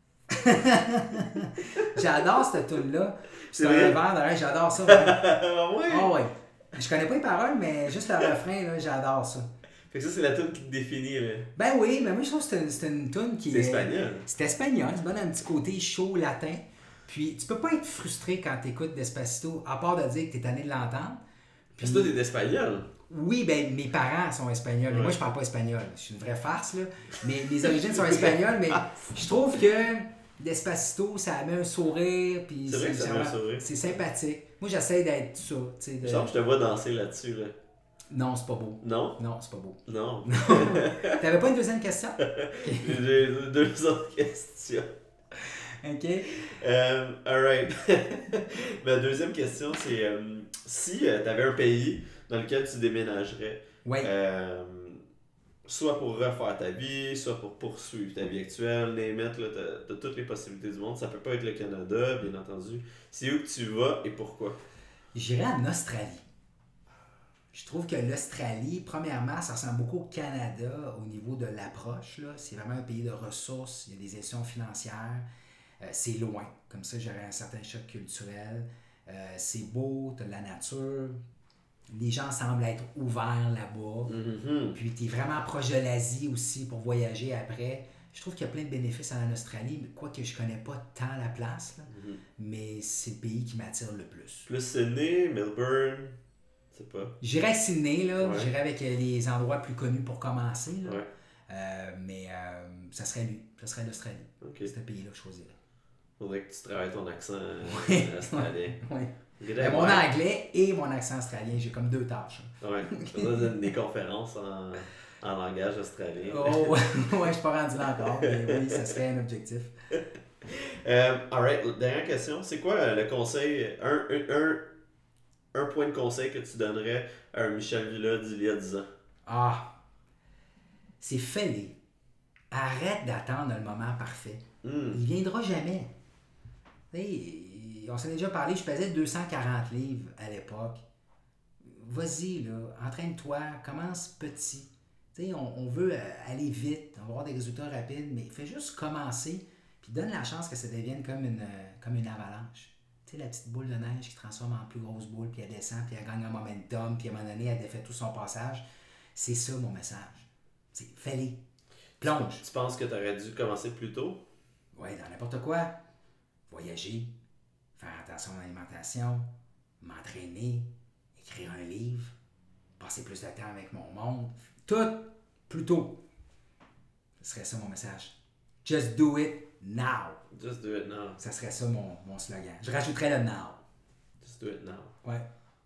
J'adore cette tune-là. C'est un verre d'oreille, j'adore ça. Ah ouais? Oh, ouais. Je connais pas les paroles, mais juste le refrain, là, j'adore ça. Fait que ça, c'est la tune qui te définit. Là. Ben oui, mais moi, je trouve que c'est une tune qui C'est espagnol. C'est espagnol, c'est bon, un petit côté chaud, latin. Puis, tu peux pas être frustré quand tu écoutes Despacito, à part de dire que tu es tanné de l'entendre. Puis toi, t'es d'espagnol. Oui, ben mes parents sont espagnols. Ouais. Moi, je parle pas espagnol. Je suis une vraie farce, là. Mais mes origines sont espagnoles, mais je trouve que Despacito, ça met un sourire. Puis C'est vrai que ça met un sourire. C'est sympathique. Moi, j'essaie d'être ça. Genre, je te vois danser là-dessus. Là. Non, c'est pas beau. Non? Non, c'est pas beau. Non. T'avais pas une deuxième question? J'ai 2 autres questions. OK. Alright. Ma deuxième question, c'est si t'avais un pays dans lequel tu déménagerais, Ouais. soit pour refaire ta vie, soit pour poursuivre ta vie actuelle, t'as toutes les possibilités du monde. Ça peut pas être le Canada, bien entendu. C'est où que tu vas et pourquoi? J'irais en Australie. Je trouve que l'Australie, premièrement, ça ressemble beaucoup au Canada au niveau de l'approche. Là. C'est vraiment un pays de ressources, il y a des institutions financières, c'est loin. Comme ça, j'aurais un certain choc culturel. C'est beau, tu as de la nature. les gens semblent être ouverts là-bas. Mhm. Puis tu es vraiment proche de l'Asie aussi pour voyager après. Je trouve qu'il y a plein de bénéfices en Australie, quoique je connais pas tant la place, là, mais c'est le pays qui m'attire le plus. Plus Sydney, Melbourne, je sais pas. J'irais à Sydney, là. Ouais. J'irais avec les endroits plus connus pour commencer. Là. Ouais. Mais ça serait lui. Ça serait l'Australie. Ok. C'est un pays-là que je choisirais. Faudrait que tu travailles ton accent Oui. australien. Oui. Good Mais mon ouais. anglais et mon accent australien, j'ai comme 2 tâches. Ouais. Je donne des conférences en langage australien. Oh, ouais, je suis pas rendu là encore, mais oui, ça serait un objectif. Alright, dernière question. C'est quoi le conseil, un point de conseil que tu donnerais à un Michel Villa d'il y a 10 ans? Ah, c'est fêlé. Arrête d'attendre le moment parfait. Il viendra jamais. T'sais, on s'en est déjà parlé, je pesais 240 livres à l'époque. Vas-y, là, entraîne-toi, commence petit. T'sais, on veut aller vite, on va avoir des résultats rapides, mais fais juste commencer, puis donne la chance que ça devienne comme une avalanche. Tu sais, la petite boule de neige qui transforme en plus grosse boule, puis elle descend, puis elle gagne un momentum, puis à un moment donné, elle défait tout son passage. C'est ça mon message. C'est fais-les. Plonge. Tu penses que tu aurais dû commencer plus tôt? Oui, dans n'importe quoi. Voyager, faire attention à l'alimentation, m'entraîner, écrire un livre, passer plus de temps avec mon monde. Tout plus tôt. Ce serait ça mon message. Just do it now. Just do it now. Ça serait ça mon slogan. Je rajouterais le now. Just do it now. Ouais.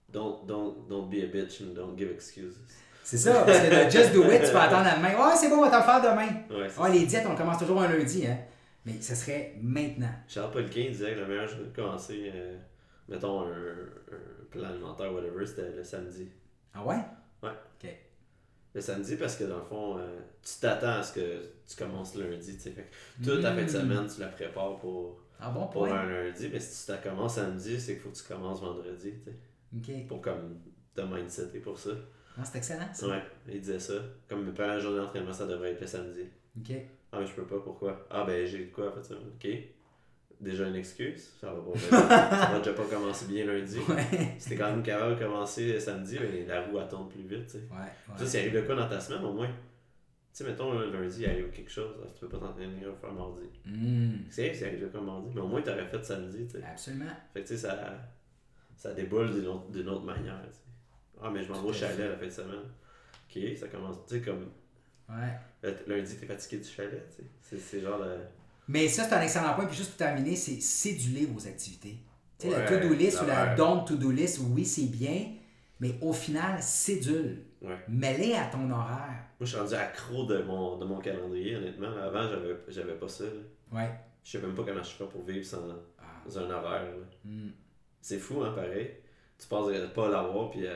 Don't be a bitch and don't give excuses. C'est ça, parce que le just do it, tu peux attendre à demain. Ouais, c'est bon, on va te le faire demain. Ouais, c'est Ouais, les diètes, on commence toujours un lundi, hein. Mais ça serait maintenant. Charles Poliquin disait que le meilleur jour de commencer, mettons, un plan alimentaire, whatever, c'était le samedi. Ah ouais? Ouais. OK. Le samedi, parce que dans le fond, tu t'attends à ce que tu commences lundi, tu sais. Fait que toute ta fin de semaine, tu la prépares pour bon pour point. un lundi, mais si tu la commences samedi, c'est qu'il faut que tu commences vendredi, tu sais. OK. Pour comme te mindsetter pour ça. Non, c'est excellent, ça. Ouais, il disait ça. Comme mes première journée d'entraînement, ça devrait être le samedi. OK. Ah, mais je peux pas, pourquoi? Ah, ben j'ai de quoi, en fait ça. Ok. Déjà une excuse. Ça va pas ça va déjà pas commencer bien lundi. Ouais. Si t'es quand même capable de commencer samedi, ben, la roue elle tourne plus vite, tu sais. Ouais. Ça, s'il arrive de quoi dans ta semaine, au moins. Tu sais, mettons, lundi, il arrive quelque chose, tu peux pas t'entraîner, il va faire mardi. C'est vrai, s'il arrive de quoi mardi, mais au moins t'aurais fait samedi, tu sais. Absolument. Fait que tu sais, ça déboule d'une autre manière, tu sais. Ah, mais je m'en vais au chalet la fin de semaine. Ok, ça commence, tu sais, comme. Ouais. Lundi, t'es fatigué du chalet, tu sais. C'est genre le. Mais ça, c'est un excellent point. Puis juste pour terminer, c'est céduler vos activités. Tu sais, Ouais, la to-do list ou la ouais. don't to-do list, oui, c'est bien, mais au final, cédule. Ouais. Mets-les à ton horaire. Moi, je suis rendu accro de mon calendrier, honnêtement. Avant, j'avais pas ça. Là. Ouais. Je sais même pas comment je fais pour vivre sans un horaire. Là. C'est fou, hein, pareil. Tu passes de pas l'avoir, puis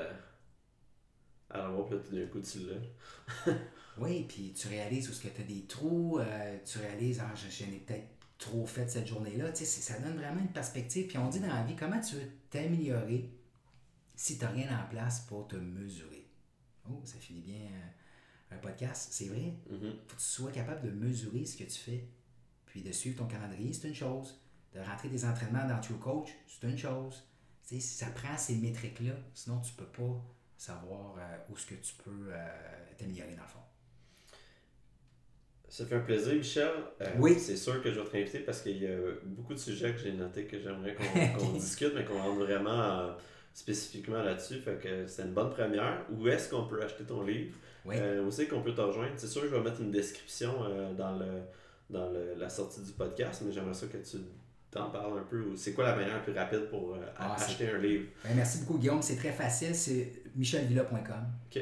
à l'avoir, puis là, tout d'un coup, tu l'as. Oui, puis tu réalises où est-ce que tu as des trous, tu réalises, j'en ai peut-être trop fait cette journée-là. Tu sais, ça donne vraiment une perspective. Puis on dit dans la vie, comment tu veux t'améliorer si tu n'as rien en place pour te mesurer? Oh, ça finit bien un podcast, c'est vrai. Faut que tu sois capable de mesurer ce que tu fais. Puis de suivre ton calendrier, c'est une chose. De rentrer des entraînements dans True Coach, c'est une chose. Tu sais, ça prend ces métriques-là, sinon tu peux pas savoir où est-ce que tu peux t'améliorer dans le fond. Ça fait un plaisir, Michel. Oui. C'est sûr que je vais te réinviter parce qu'il y a beaucoup de sujets que j'ai notés que j'aimerais qu'on discute, mais qu'on rentre vraiment spécifiquement là-dessus. Fait que c'est une bonne première. Où est-ce qu'on peut acheter ton livre? Oui. Où c'est qu'on peut te rejoindre? C'est sûr que je vais mettre une description dans la sortie du podcast, mais j'aimerais ça que tu t'en parles un peu. C'est quoi la manière la plus rapide pour acheter un livre? Ben, merci beaucoup, Guillaume. C'est très facile. C'est michelvilla.com. Okay.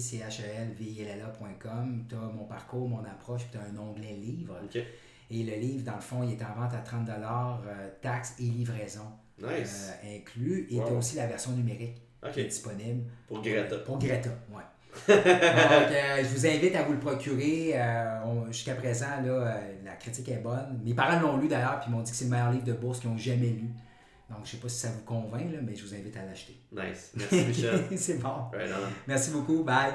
michelvilla.com. Tu as mon parcours, mon approche, puis tu as un onglet livre. Okay. Et le livre, dans le fond, il est en vente à 30 taxes et livraison inclus. Et tu as aussi la version numérique qui est disponible. Pour Greta. Pour Greta, oui. Donc, je vous invite à vous le procurer. Jusqu'à présent, là, la critique est bonne. Mes parents l'ont lu d'ailleurs, puis ils m'ont dit que c'est le meilleur livre de bourse qu'ils ont jamais lu. Donc, je ne sais pas si ça vous convainc, là, mais je vous invite à l'acheter. Nice. Merci, Michel. C'est bon. Right on. Merci beaucoup. Bye.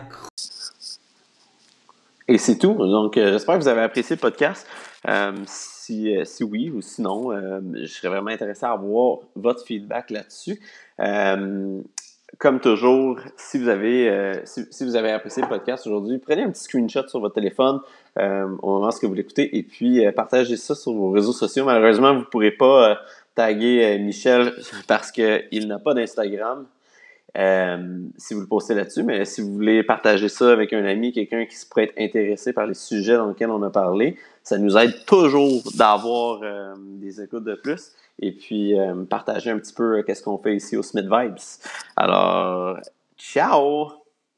Et c'est tout. Donc, j'espère que vous avez apprécié le podcast. Si oui ou sinon, je serais vraiment intéressé à avoir votre feedback là-dessus. comme toujours, si vous avez apprécié le podcast aujourd'hui, prenez un petit screenshot sur votre téléphone au moment où vous l'écoutez et puis partagez ça sur vos réseaux sociaux. Malheureusement, vous ne pourrez pas taguer Michel parce qu'il n'a pas d'Instagram. Si vous le postez là-dessus, mais si vous voulez partager ça avec un ami, quelqu'un qui se pourrait être intéressé par les sujets dans lesquels on a parlé, ça nous aide toujours d'avoir des écoutes de plus et puis partager un petit peu qu'est-ce qu'on fait ici au Smith Vibes. Alors, ciao!